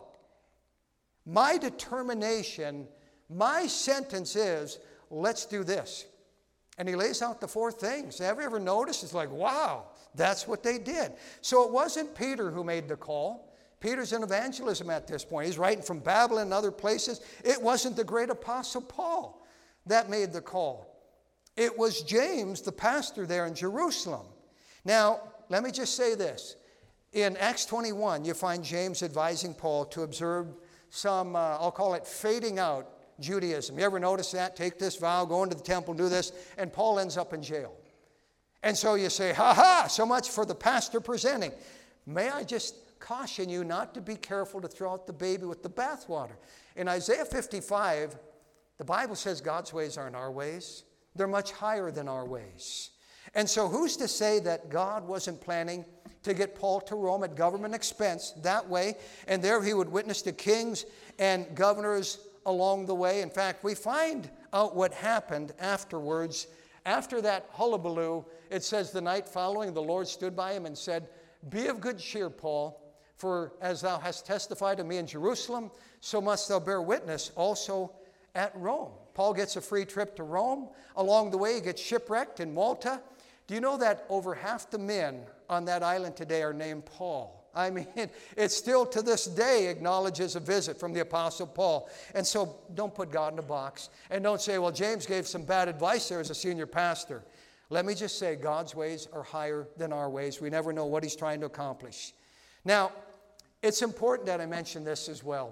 My determination, my sentence is, let's do this. And he lays out the four things. Have you ever noticed? It's like, wow, that's what they did. So it wasn't Peter who made the call. Peter's in evangelism at this point. He's writing from Babylon and other places. It wasn't the great apostle Paul that made the call. It was James, the pastor there in Jerusalem. Now, let me just say this. In Acts twenty-one, you find James advising Paul to observe some, uh, I'll call it fading out Judaism. You ever notice that? Take this vow, go into the temple, do this, and Paul ends up in jail. And so you say, ha ha, so much for the pastor presenting. May I just caution you not to be careful to throw out the baby with the bathwater. In Isaiah fifty-five, the Bible says God's ways aren't our ways. They're much higher than our ways. And so who's to say that God wasn't planning to get Paul to Rome at government expense that way, and there he would witness to kings and governors along the way. In fact, we find out what happened afterwards. After that hullabaloo, it says the night following, the Lord stood by him and said, be of good cheer, Paul, for as thou hast testified to me in Jerusalem, so must thou bear witness also at Rome. Paul gets a free trip to Rome. Along the way, he gets shipwrecked in Malta. Do you know that over half the men on that island today are named Paul? I mean, it still to this day acknowledges a visit from the Apostle Paul. And so don't put God in a box. And don't say, well, James gave some bad advice there as a senior pastor. Let me just say, God's ways are higher than our ways. We never know what he's trying to accomplish. Now, it's important that I mention this as well.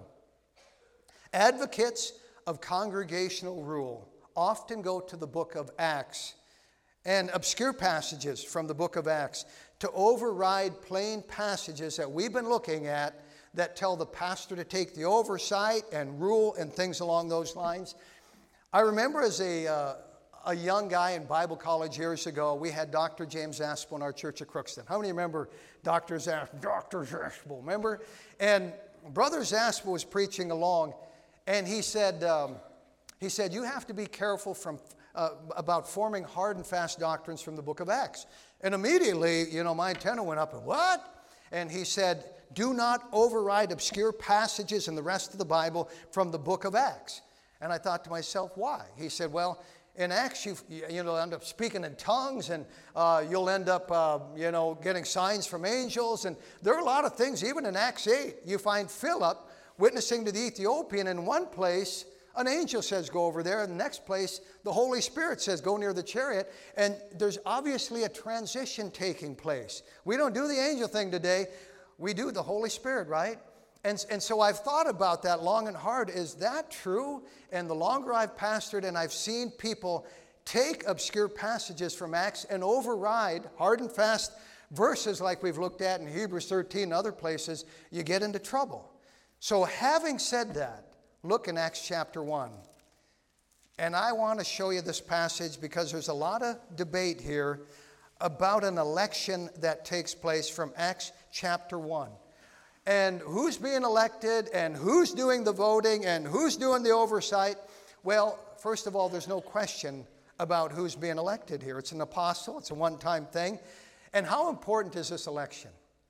Advocates of congregational rule often go to the book of Acts and obscure passages from the book of Acts to override plain passages that we've been looking at that tell the pastor to take the oversight and rule and things along those lines. I remember as a, uh, a young guy in Bible college years ago, we had Doctor James Aspel in our church at Crookston. How many remember Doctor Aspel? Doctor Aspel, remember? And Brother Aspel was preaching along, and he said, um, he said, you have to be careful from Uh, about forming hard and fast doctrines from the book of Acts. And immediately, you know, my antenna went up and what? And he said, do not override obscure passages in the rest of the Bible from the book of Acts. And I thought to myself, why? He said, well, in Acts, you, you'll end up speaking in tongues, and uh, you'll end up, uh, you know, getting signs from angels. And there are a lot of things, even in Acts eight, you find Philip witnessing to the Ethiopian. In one place, an angel says, go over there. In the next place, the Holy Spirit says, go near the chariot. And there's obviously a transition taking place. We don't do the angel thing today. We do the Holy Spirit, right? And, and so I've thought about that long and hard. Is that true? And the longer I've pastored and I've seen people take obscure passages from Acts and override hard and fast verses like we've looked at in Hebrews thirteen and other places, you get into trouble. So having said that, look in Acts chapter one. And I want to show you this passage because there's a lot of debate here about an election that takes place from Acts chapter one. And who's being elected, and who's doing the voting, and who's doing the oversight. Well, first of all, there's no question about who's being elected here. It's an apostle. It's a one-time thing. And how important is this election?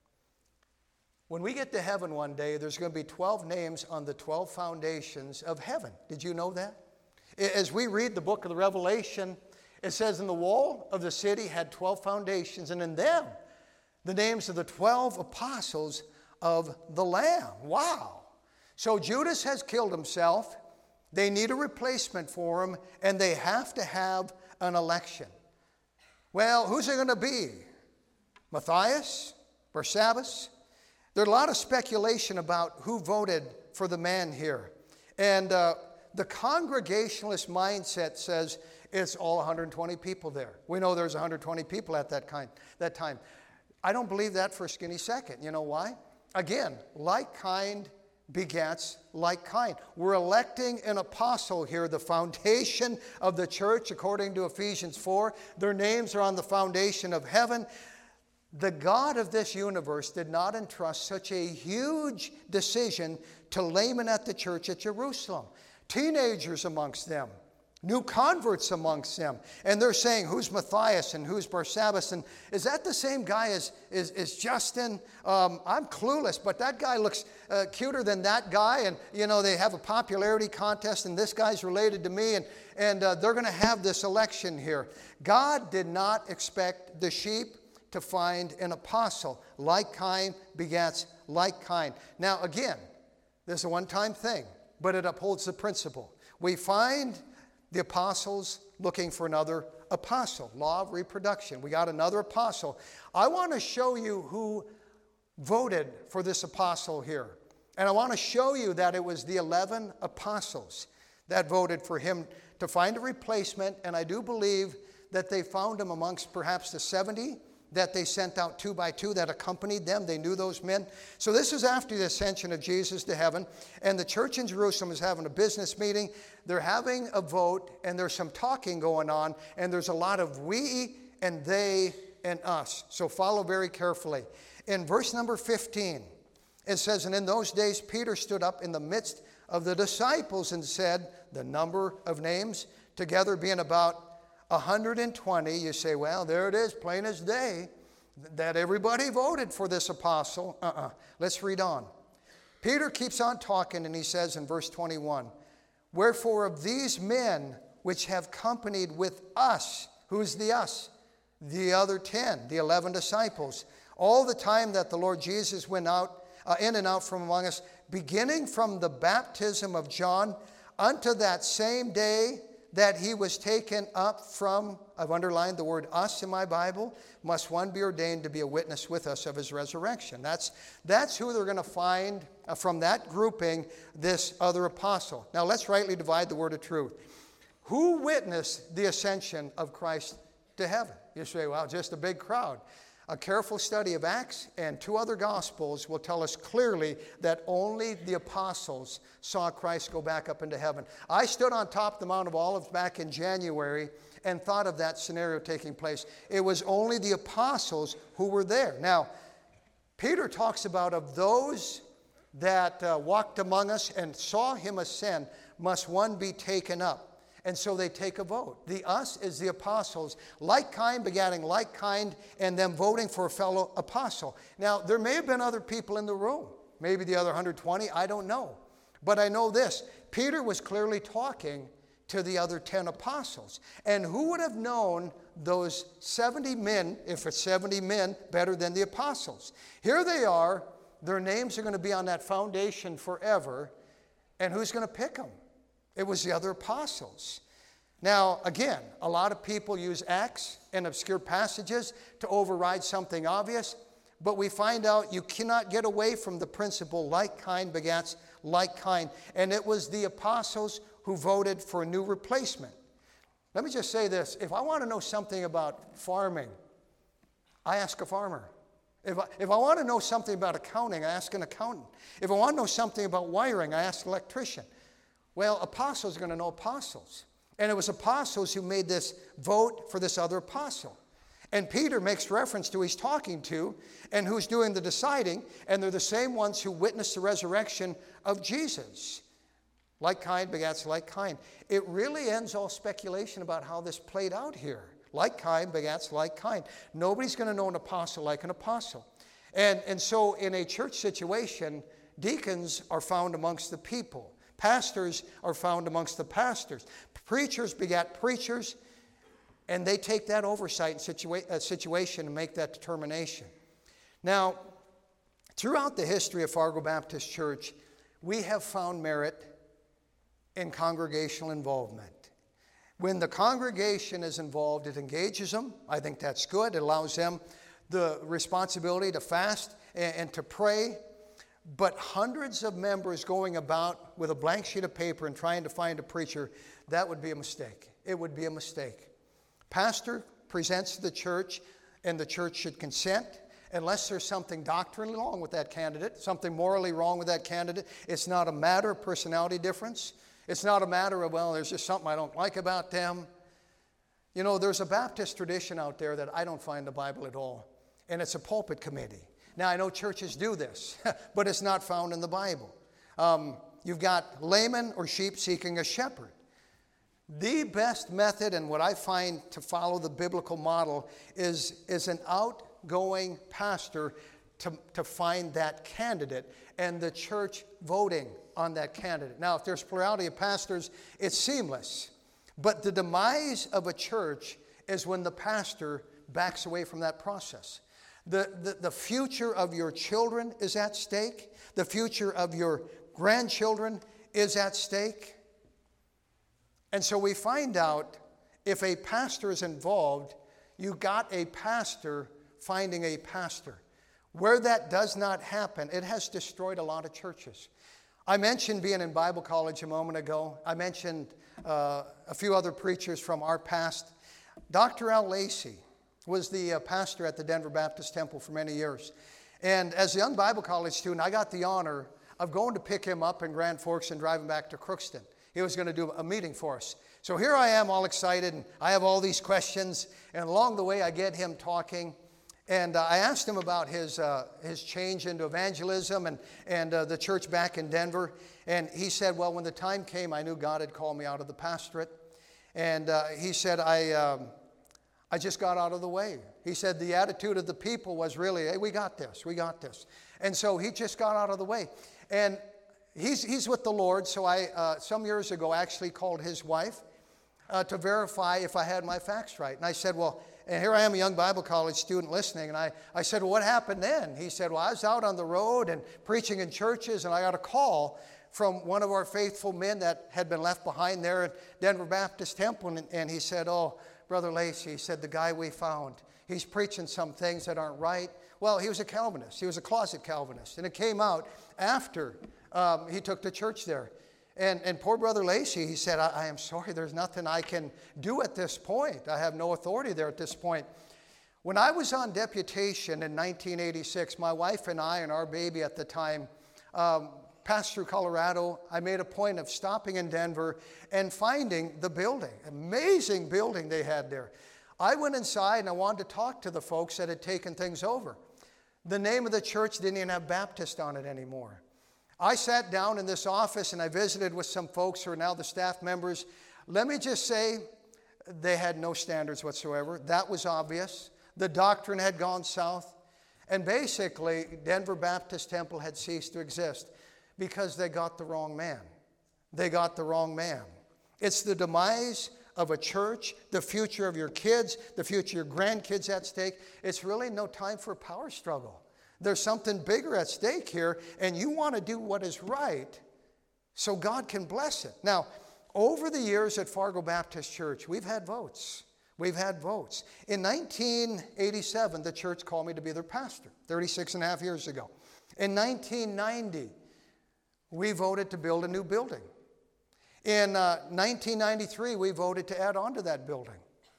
When we get to heaven one day, there's going to be twelve names on the twelve foundations of heaven. Did you know that? As we read the book of the Revelation, it says, in the wall of the city had twelve foundations, and in them the names of the twelve apostles of the Lamb. Wow. So Judas has killed himself. They need a replacement for him, and they have to have an election. Well, who's it going to be? Matthias? Barsabbas? There's a lot of speculation about who voted for the man here. And uh, the Congregationalist mindset says it's all one hundred twenty people there. We know there's one hundred twenty people at that, kind, that time. I don't believe that for a skinny second. You know why? Again, like kind begets like kind. We're electing an apostle here, the foundation of the church, according to Ephesians four. Their names are on the foundation of heaven. The God of this universe did not entrust such a huge decision to laymen at the church at Jerusalem. Teenagers amongst them, new converts amongst them. And they're saying, who's Matthias and who's Barsabbas? And is that the same guy as, as, as Justin? Um, I'm clueless, but that guy looks uh, cuter than that guy. And, you know, they have a popularity contest, and this guy's related to me. And, and uh, they're going to have this election here. God did not expect the sheep to find an apostle. Like kind begets like kind. Now, again, this is a one-time thing, but it upholds the principle. We find the apostles looking for another apostle. Law of reproduction. We got another apostle. I want to show you who voted for this apostle here. And I want to show you that it was the eleven apostles that voted for him to find a replacement. And I do believe that they found him amongst perhaps the seventy that they sent out two by two that accompanied them. They knew those men. So this is after the ascension of Jesus to heaven. And the church in Jerusalem is having a business meeting. They're having a vote, and there's some talking going on. And there's a lot of we and they and us. So follow very carefully. In verse number fifteen, it says, and in those days Peter stood up in the midst of the disciples and said, the number of names together being about one hundred twenty. You say, well, there it is, plain as day, that everybody voted for this apostle. Uh-uh. Let's read on. Peter keeps on talking, and he says in verse twenty-one, wherefore of these men which have companied with us, who's the us? The other ten, the eleven disciples, all the time that the Lord Jesus went out, uh, in and out from among us, beginning from the baptism of John unto that same day that he was taken up from, I've underlined the word us in my Bible, must one be ordained to be a witness with us of his resurrection. That's, that's who they're going to find uh, from that grouping, this other apostle. Now let's rightly divide the word of truth. Who witnessed the ascension of Christ to heaven? You say, well, just a big crowd. A careful study of Acts and two other Gospels will tell us clearly that only the apostles saw Christ go back up into heaven. I stood on top of the Mount of Olives back in January and thought of that scenario taking place. It was only the apostles who were there. Now, Peter talks about of those that uh, walked among us and saw him ascend, must one be taken up. And so they take a vote. The us is the apostles, like kind begetting like kind, and them voting for a fellow apostle. Now, there may have been other people in the room, maybe the other one hundred twenty, I don't know. But I know this, Peter was clearly talking to the other ten apostles. And who would have known those seventy men, if it's seventy men, better than the apostles? Here they are, their names are going to be on that foundation forever, and who's going to pick them? It was the other apostles. Now, again, a lot of people use Acts and obscure passages to override something obvious, but we find out you cannot get away from the principle like kind begets like kind. And it was the apostles who voted for a new replacement. Let me just say this. If I want to know something about farming, I ask a farmer. If I, if I want to know something about accounting, I ask an accountant. If I want to know something about wiring, I ask an electrician. Well, apostles are going to know apostles. And it was apostles who made this vote for this other apostle. And Peter makes reference to who he's talking to and who's doing the deciding, and they're the same ones who witnessed the resurrection of Jesus. Like kind begets like kind. It really ends all speculation about how this played out here. Like kind begets like kind. Nobody's going to know an apostle like an apostle. And, and so in a church situation, deacons are found amongst the people. Pastors are found amongst the pastors. Preachers begat preachers, and they take that oversight and situa- uh, situation and make that determination. Now, throughout the history of Fargo Baptist Church, we have found merit in congregational involvement. When the congregation is involved, it engages them. I think that's good. It allows them the responsibility to fast and, and to pray. But hundreds of members going about with a blank sheet of paper and trying to find a preacher, that would be a mistake. It would be a mistake. Pastor presents to the church, and the church should consent. Unless there's something doctrinally wrong with that candidate, something morally wrong with that candidate. It's not a matter of personality difference. It's not a matter of, well, there's just something I don't like about them. You know, there's a Baptist tradition out there that I don't find in the Bible at all, and it's a pulpit committee. Now, I know churches do this, but it's not found in the Bible. Um, you've got laymen or sheep seeking a shepherd. The best method, and what I find to follow the biblical model, is, is an outgoing pastor to, to find that candidate, and the church voting on that candidate. Now, if there's plurality of pastors, it's seamless. But the demise of a church is when the pastor backs away from that process. The, the, the future of your children is at stake. The future of your grandchildren is at stake. And so we find out if a pastor is involved, you got a pastor finding a pastor. Where that does not happen, it has destroyed a lot of churches. I mentioned being in Bible college a moment ago. I mentioned uh, a few other preachers from our past. Doctor Al Lacey was the uh, pastor at the Denver Baptist Temple for many years. And as a young Bible college student, I got the honor of going to pick him up in Grand Forks and driving back to Crookston. He was going to do a meeting for us. So here I am all excited, and I have all these questions. And along the way, I get him talking. And uh, I asked him about his uh, his change into evangelism and, and uh, the church back in Denver. And he said, well, when the time came, I knew God had called me out of the pastorate. And uh, he said, I... Um, I just got out of the way. He said the attitude of the people was really, hey, we got this, we got this. And so he just got out of the way. And he's, he's with the Lord, so I, uh, some years ago, actually called his wife uh, to verify if I had my facts right. And I said, well, and here I am, a young Bible college student listening, and I, I said, well, what happened then? He said, well, I was out on the road and preaching in churches, and I got a call from one of our faithful men that had been left behind there at Denver Baptist Temple, and, and he said, oh, Brother Lacey, he said, the guy we found, he's preaching some things that aren't right. Well, he was a Calvinist. He was a closet Calvinist. And it came out after um, he took the church there. And, and poor Brother Lacey, he said, I, I am sorry, there's nothing I can do at this point. I have no authority there at this point. When I was on deputation in nineteen eighty-six, my wife and I and our baby at the time um, passed through Colorado. I made a point of stopping in Denver and finding the building. Amazing building they had there. I went inside and I wanted to talk to the folks that had taken things over. The name of the church didn't even have Baptist on it anymore. I sat down in this office and I visited with some folks who are now the staff members. Let me just say, they had no standards whatsoever. That was obvious. The doctrine had gone south. And basically, Denver Baptist Temple had ceased to exist. because they got the wrong man. They got the wrong man. It's the demise of a church, the future of your kids, the future of your grandkids at stake. It's really no time for a power struggle. There's something bigger at stake here, and you want to do what is right so God can bless it. Now, over the years at Fargo Baptist Church, we've had votes. We've had votes. In nineteen eighty-seven, the church called me to be their pastor, thirty-six and a half years ago. In nineteen ninety, we voted to build a new building. In uh, nineteen ninety-three, we voted to add on to that building.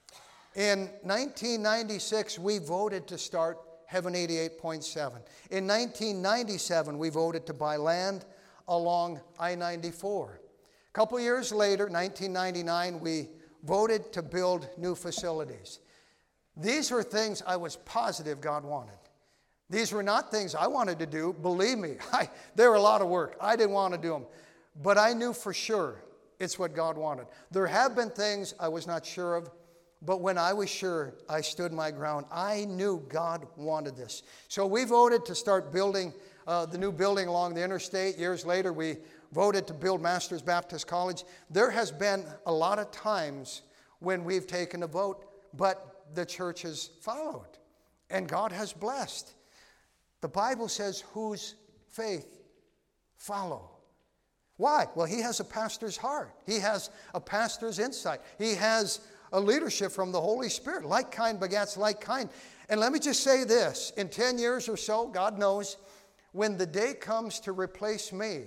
In nineteen ninety-six, we voted to start Heaven eighty-eight point seven. In nineteen ninety-seven, we voted to buy land along I ninety-four. A couple years later, nineteen ninety-nine, we voted to build new facilities. These were things I was positive God wanted. These were not things I wanted to do. Believe me, I, they were a lot of work. I didn't want to do them. But I knew for sure it's what God wanted. There have been things I was not sure of, but when I was sure, I stood my ground. I knew God wanted this. So we voted to start building uh, the new building along the interstate. Years later, we voted to build Masters Baptist College. There has been a lot of times when we've taken a vote, but the church has followed, and God has blessed. The Bible says, whose faith follow. Why? Well, he has a pastor's heart. He has a pastor's insight. He has a leadership from the Holy Spirit. Like kind begets like kind. And let me just say this. In ten years or so, God knows, when the day comes to replace me,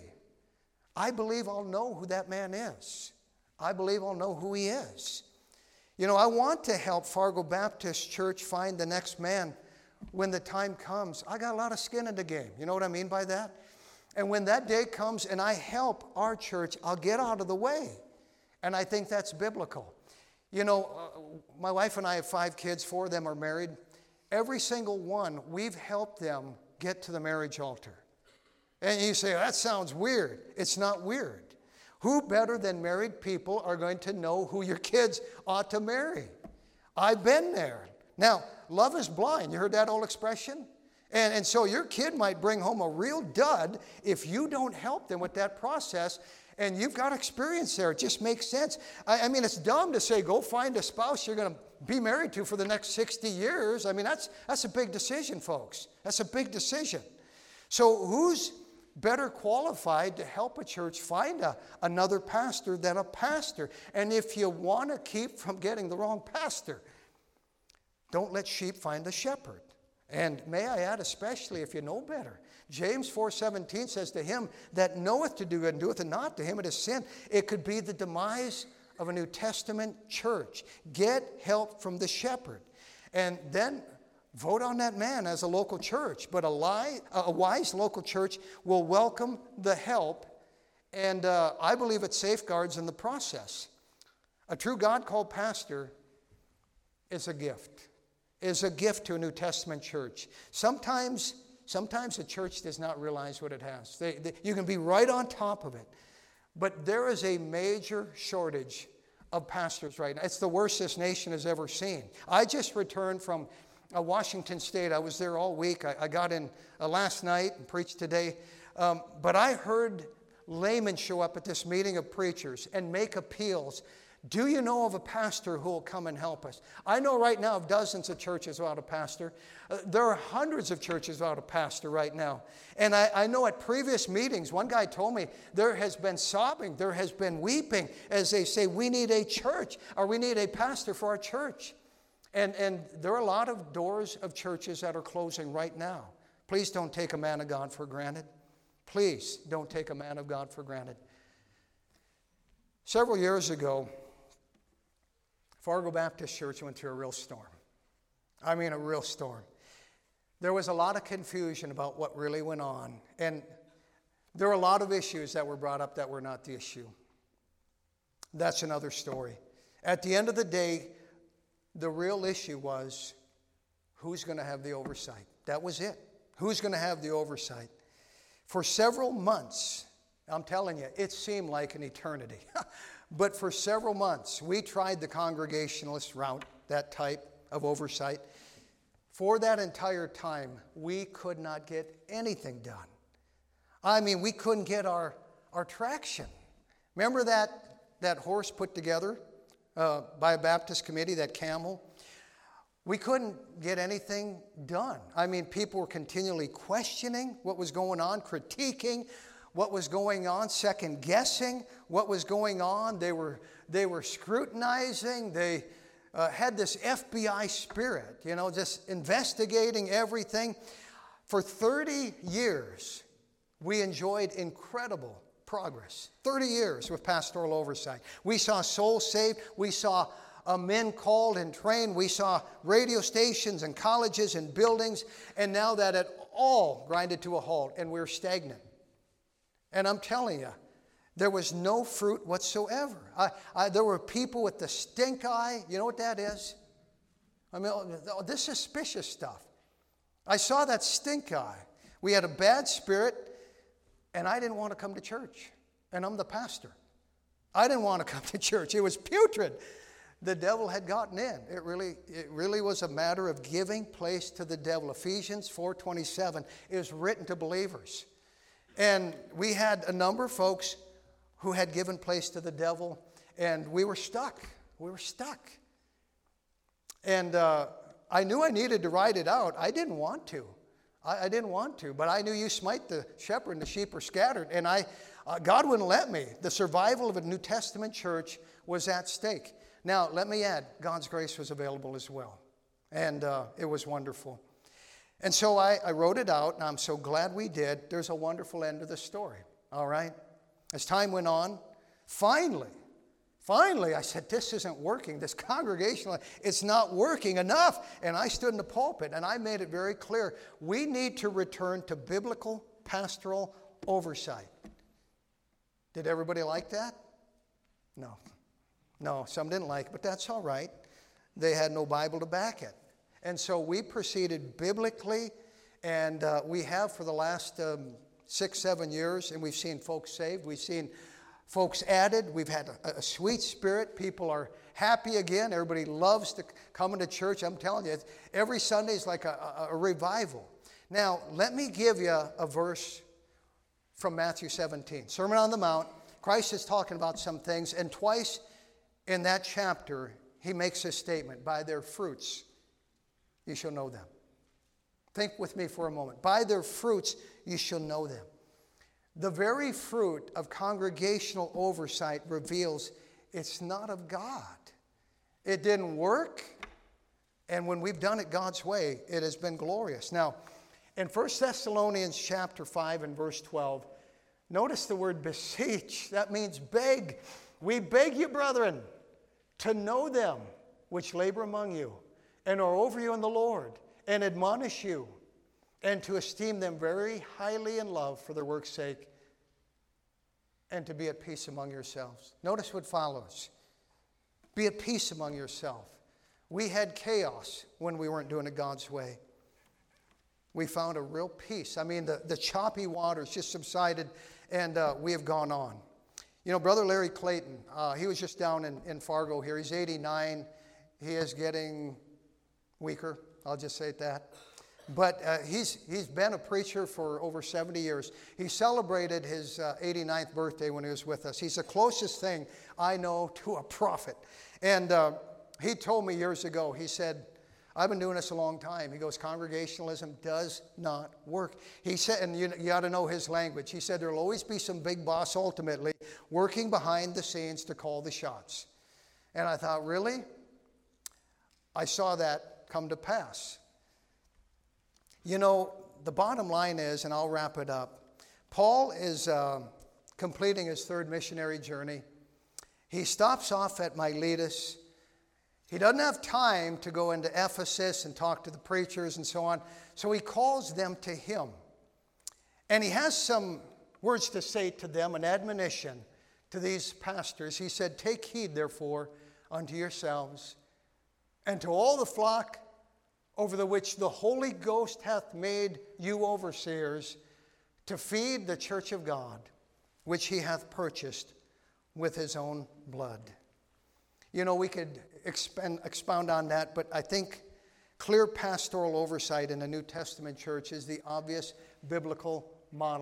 I believe I'll know who that man is. I believe I'll know who he is. You know, I want to help Fargo Baptist Church find the next man when the time comes. I got a lot of skin in the game. You know what I mean by that? And when that day comes and I help our church, I'll get out of the way. And I think that's biblical. You know, uh, my wife and I have five kids. Four of them are married. Every single one, we've helped them get to the marriage altar. And you say, that sounds weird. It's not weird. Who better than married people are going to know who your kids ought to marry? I've been there. Now, love is blind. You heard that old expression? And, and so your kid might bring home a real dud if you don't help them with that process. And you've got experience there. It just makes sense. I, I mean, it's dumb to say, go find a spouse you're going to be married to for the next sixty years. I mean, that's, that's a big decision, folks. That's a big decision. So who's better qualified to help a church find a, another pastor than a pastor? And if you want to keep from getting the wrong pastor, don't let sheep find the shepherd. And may I add, especially if you know better, James four seventeen says, to him that knoweth to do good and doeth it not, to him it is sin. It could be the demise of a New Testament church. Get help from the shepherd. And then vote on that man as a local church. But a, lie, a wise local church will welcome the help, and uh, I believe it safeguards in the process. A true God-called pastor is a gift. Is a gift to a New Testament church. Sometimes, sometimes a church does not realize what it has. They, they, you can be right on top of it. But there is a major shortage of pastors right now. It's the worst this nation has ever seen. I just returned from uh, Washington State. I was there all week. I, I got in uh, last night and preached today. Um, but I heard laymen show up at this meeting of preachers and make appeals. Do you know of a pastor who will come and help us? I know right now of dozens of churches without a pastor. Uh, there are hundreds of churches without a pastor right now. And I, I know at previous meetings, one guy told me there has been sobbing, there has been weeping as they say, we need a church, or we need a pastor for our church. And, and there are a lot of doors of churches that are closing right now. Please don't take a man of God for granted. Please don't take a man of God for granted. Several years ago, Fargo Baptist Church went through a real storm. I mean, a real storm. There was a lot of confusion about what really went on. And there were a lot of issues that were brought up that were not the issue. That's another story. At the end of the day, the real issue was who's going to have the oversight. That was it. Who's going to have the oversight? For several months, I'm telling you, it seemed like an eternity. But for several months, we tried the Congregationalist route, that type of oversight. For that entire time, we could not get anything done. I mean, we couldn't get our, our traction. Remember that, that horse put together uh, by a Baptist committee, that camel? We couldn't get anything done. I mean, people were continually questioning what was going on, critiquing what was going on, second guessing what was going on. They were, they were scrutinizing. They uh, had this F B I spirit, you know, just investigating everything. For thirty years, we enjoyed incredible progress. thirty years with pastoral oversight. We saw souls saved. We saw uh, men called and trained. We saw radio stations and colleges and buildings. And now that it all grinded to a halt and we're stagnant. And I'm telling you, there was no fruit whatsoever. I, I, there were people with the stink eye. You know what that is? I mean, oh, this suspicious stuff. I saw that stink eye. We had a bad spirit, and I didn't want to come to church. And I'm the pastor. I didn't want to come to church. It was putrid. The devil had gotten in. It really, it really was a matter of giving place to the devil. Ephesians four twenty-seven is written to believers. And we had a number of folks who had given place to the devil, and we were stuck. We were stuck. And uh, I knew I needed to write it out. I didn't want to. I, I didn't want to, but I knew you smite the shepherd and the sheep are scattered. And I, uh, God wouldn't let me. The survival of a New Testament church was at stake. Now, let me add, God's grace was available as well. And uh, it was wonderful. And so I, I wrote it out, and I'm so glad we did. There's a wonderful end to the story, all right? As time went on, finally, finally, I said, this isn't working. This congregational, it's not working enough. And I stood in the pulpit, and I made it very clear. We need to return to biblical pastoral oversight. Did everybody like that? No. No, some didn't like it, but that's all right. They had no Bible to back it. And so we proceeded biblically, and uh, we have for the last um, six, seven years, and we've seen folks saved. We've seen folks added. We've had a, a sweet spirit. People are happy again. Everybody loves to come into church. I'm telling you, every Sunday is like a, a, a revival. Now, let me give you a verse from Matthew seventeen. Sermon on the Mount. Christ is talking about some things, and twice in that chapter, he makes this statement, by their fruits you shall know them. Think with me for a moment. By their fruits you shall know them. The very fruit of congregational oversight reveals it's not of God. It didn't work, and when we've done it God's way, it has been glorious. Now, in First Thessalonians chapter five and verse twelve, notice the word beseech. That means beg. We beg you, brethren, to know them which labor among you and are over you in the Lord, and admonish you, and to esteem them very highly in love for their work's sake, and to be at peace among yourselves. Notice what follows. Be at peace among yourself. We had chaos when we weren't doing it God's way. We found a real peace. I mean, the, the choppy waters just subsided, and uh, we have gone on. You know, Brother Larry Clayton, uh, he was just down in, in Fargo here. He's eighty-nine. He is getting weaker. I'll just say that. But uh, he's, he's been a preacher for over seventy years. He celebrated his uh, eighty-ninth birthday when he was with us. He's the closest thing I know to a prophet. And uh, he told me years ago, he said, I've been doing this a long time. He goes, congregationalism does not work. He said, and you, you ought to know his language. He said, there'll always be some big boss ultimately working behind the scenes to call the shots. And I thought, really? I saw that come to pass. You know, the bottom line is, and I'll wrap it up, Paul is uh, completing his third missionary journey. He stops off at Miletus. He doesn't have time to go into Ephesus and talk to the preachers and so on, so he calls them to him. And he has some words to say to them, an admonition to these pastors. He said, take heed, therefore, unto yourselves, and to all the flock over the which the Holy Ghost hath made you overseers, to feed the church of God, which he hath purchased with his own blood. You know, we could expand, expound on that, but I think clear pastoral oversight in a New Testament church is the obvious biblical model.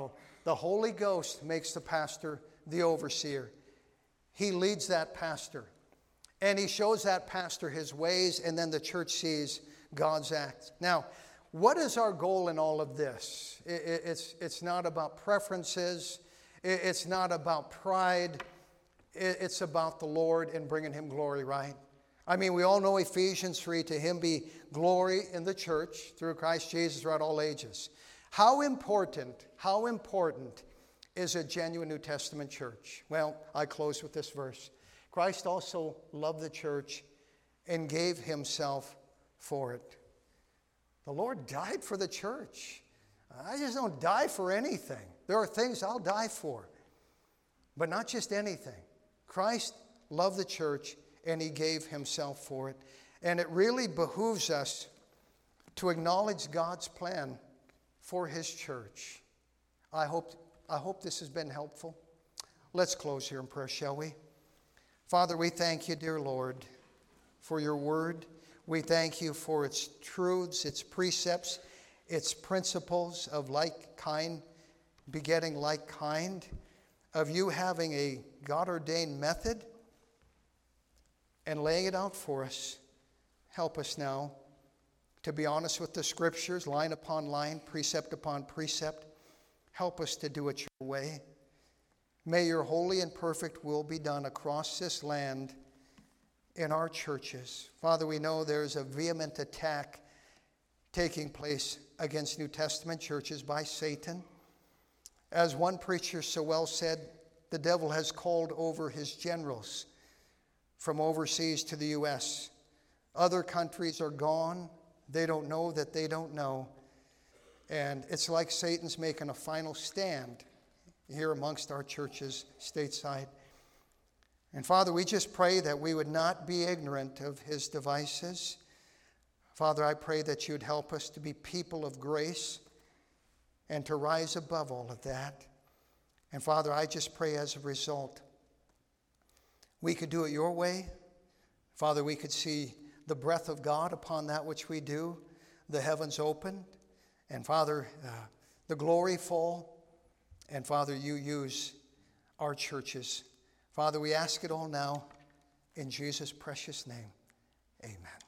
The Holy Ghost makes the pastor the overseer. He leads that pastor. And he shows that pastor his ways, and then the church sees God's acts. Now, what is our goal in all of this? It's, it's not about preferences. It's not about pride. It's about the Lord and bringing Him glory, right? I mean, we all know Ephesians three, to Him be glory in the church through Christ Jesus throughout all ages. How important, how important is a genuine New Testament church? Well, I close with this verse. Christ also loved the church and gave Himself for it. The Lord died for the church. I just don't die for anything. There are things I'll die for, but not just anything. Christ loved the church and He gave Himself for it. And it really behooves us to acknowledge God's plan for His church. I hope, I hope this has been helpful. Let's close here in prayer, shall we? Father, we thank You, dear Lord, for Your word. We thank You for its truths, its precepts, its principles of like kind begetting like kind, of You having a God-ordained method and laying it out for us. Help us now to be honest with the Scriptures, line upon line, precept upon precept. Help us to do it Your way. May Your holy and perfect will be done across this land in our churches. Father, we know there's a vehement attack taking place against New Testament churches by Satan. As one preacher so well said, the devil has called over his generals from overseas to the U S Other countries are gone. They don't know that they don't know. And it's like Satan's making a final stand here amongst our churches stateside. And Father, we just pray that we would not be ignorant of his devices. Father, I pray that You'd help us to be people of grace and to rise above all of that. And Father, I just pray as a result, we could do it Your way. Father, we could see the breath of God upon that which we do, the heavens opened, and Father, uh, the glory fall, and Father, You use our churches. Father, we ask it all now in Jesus' precious name. Amen.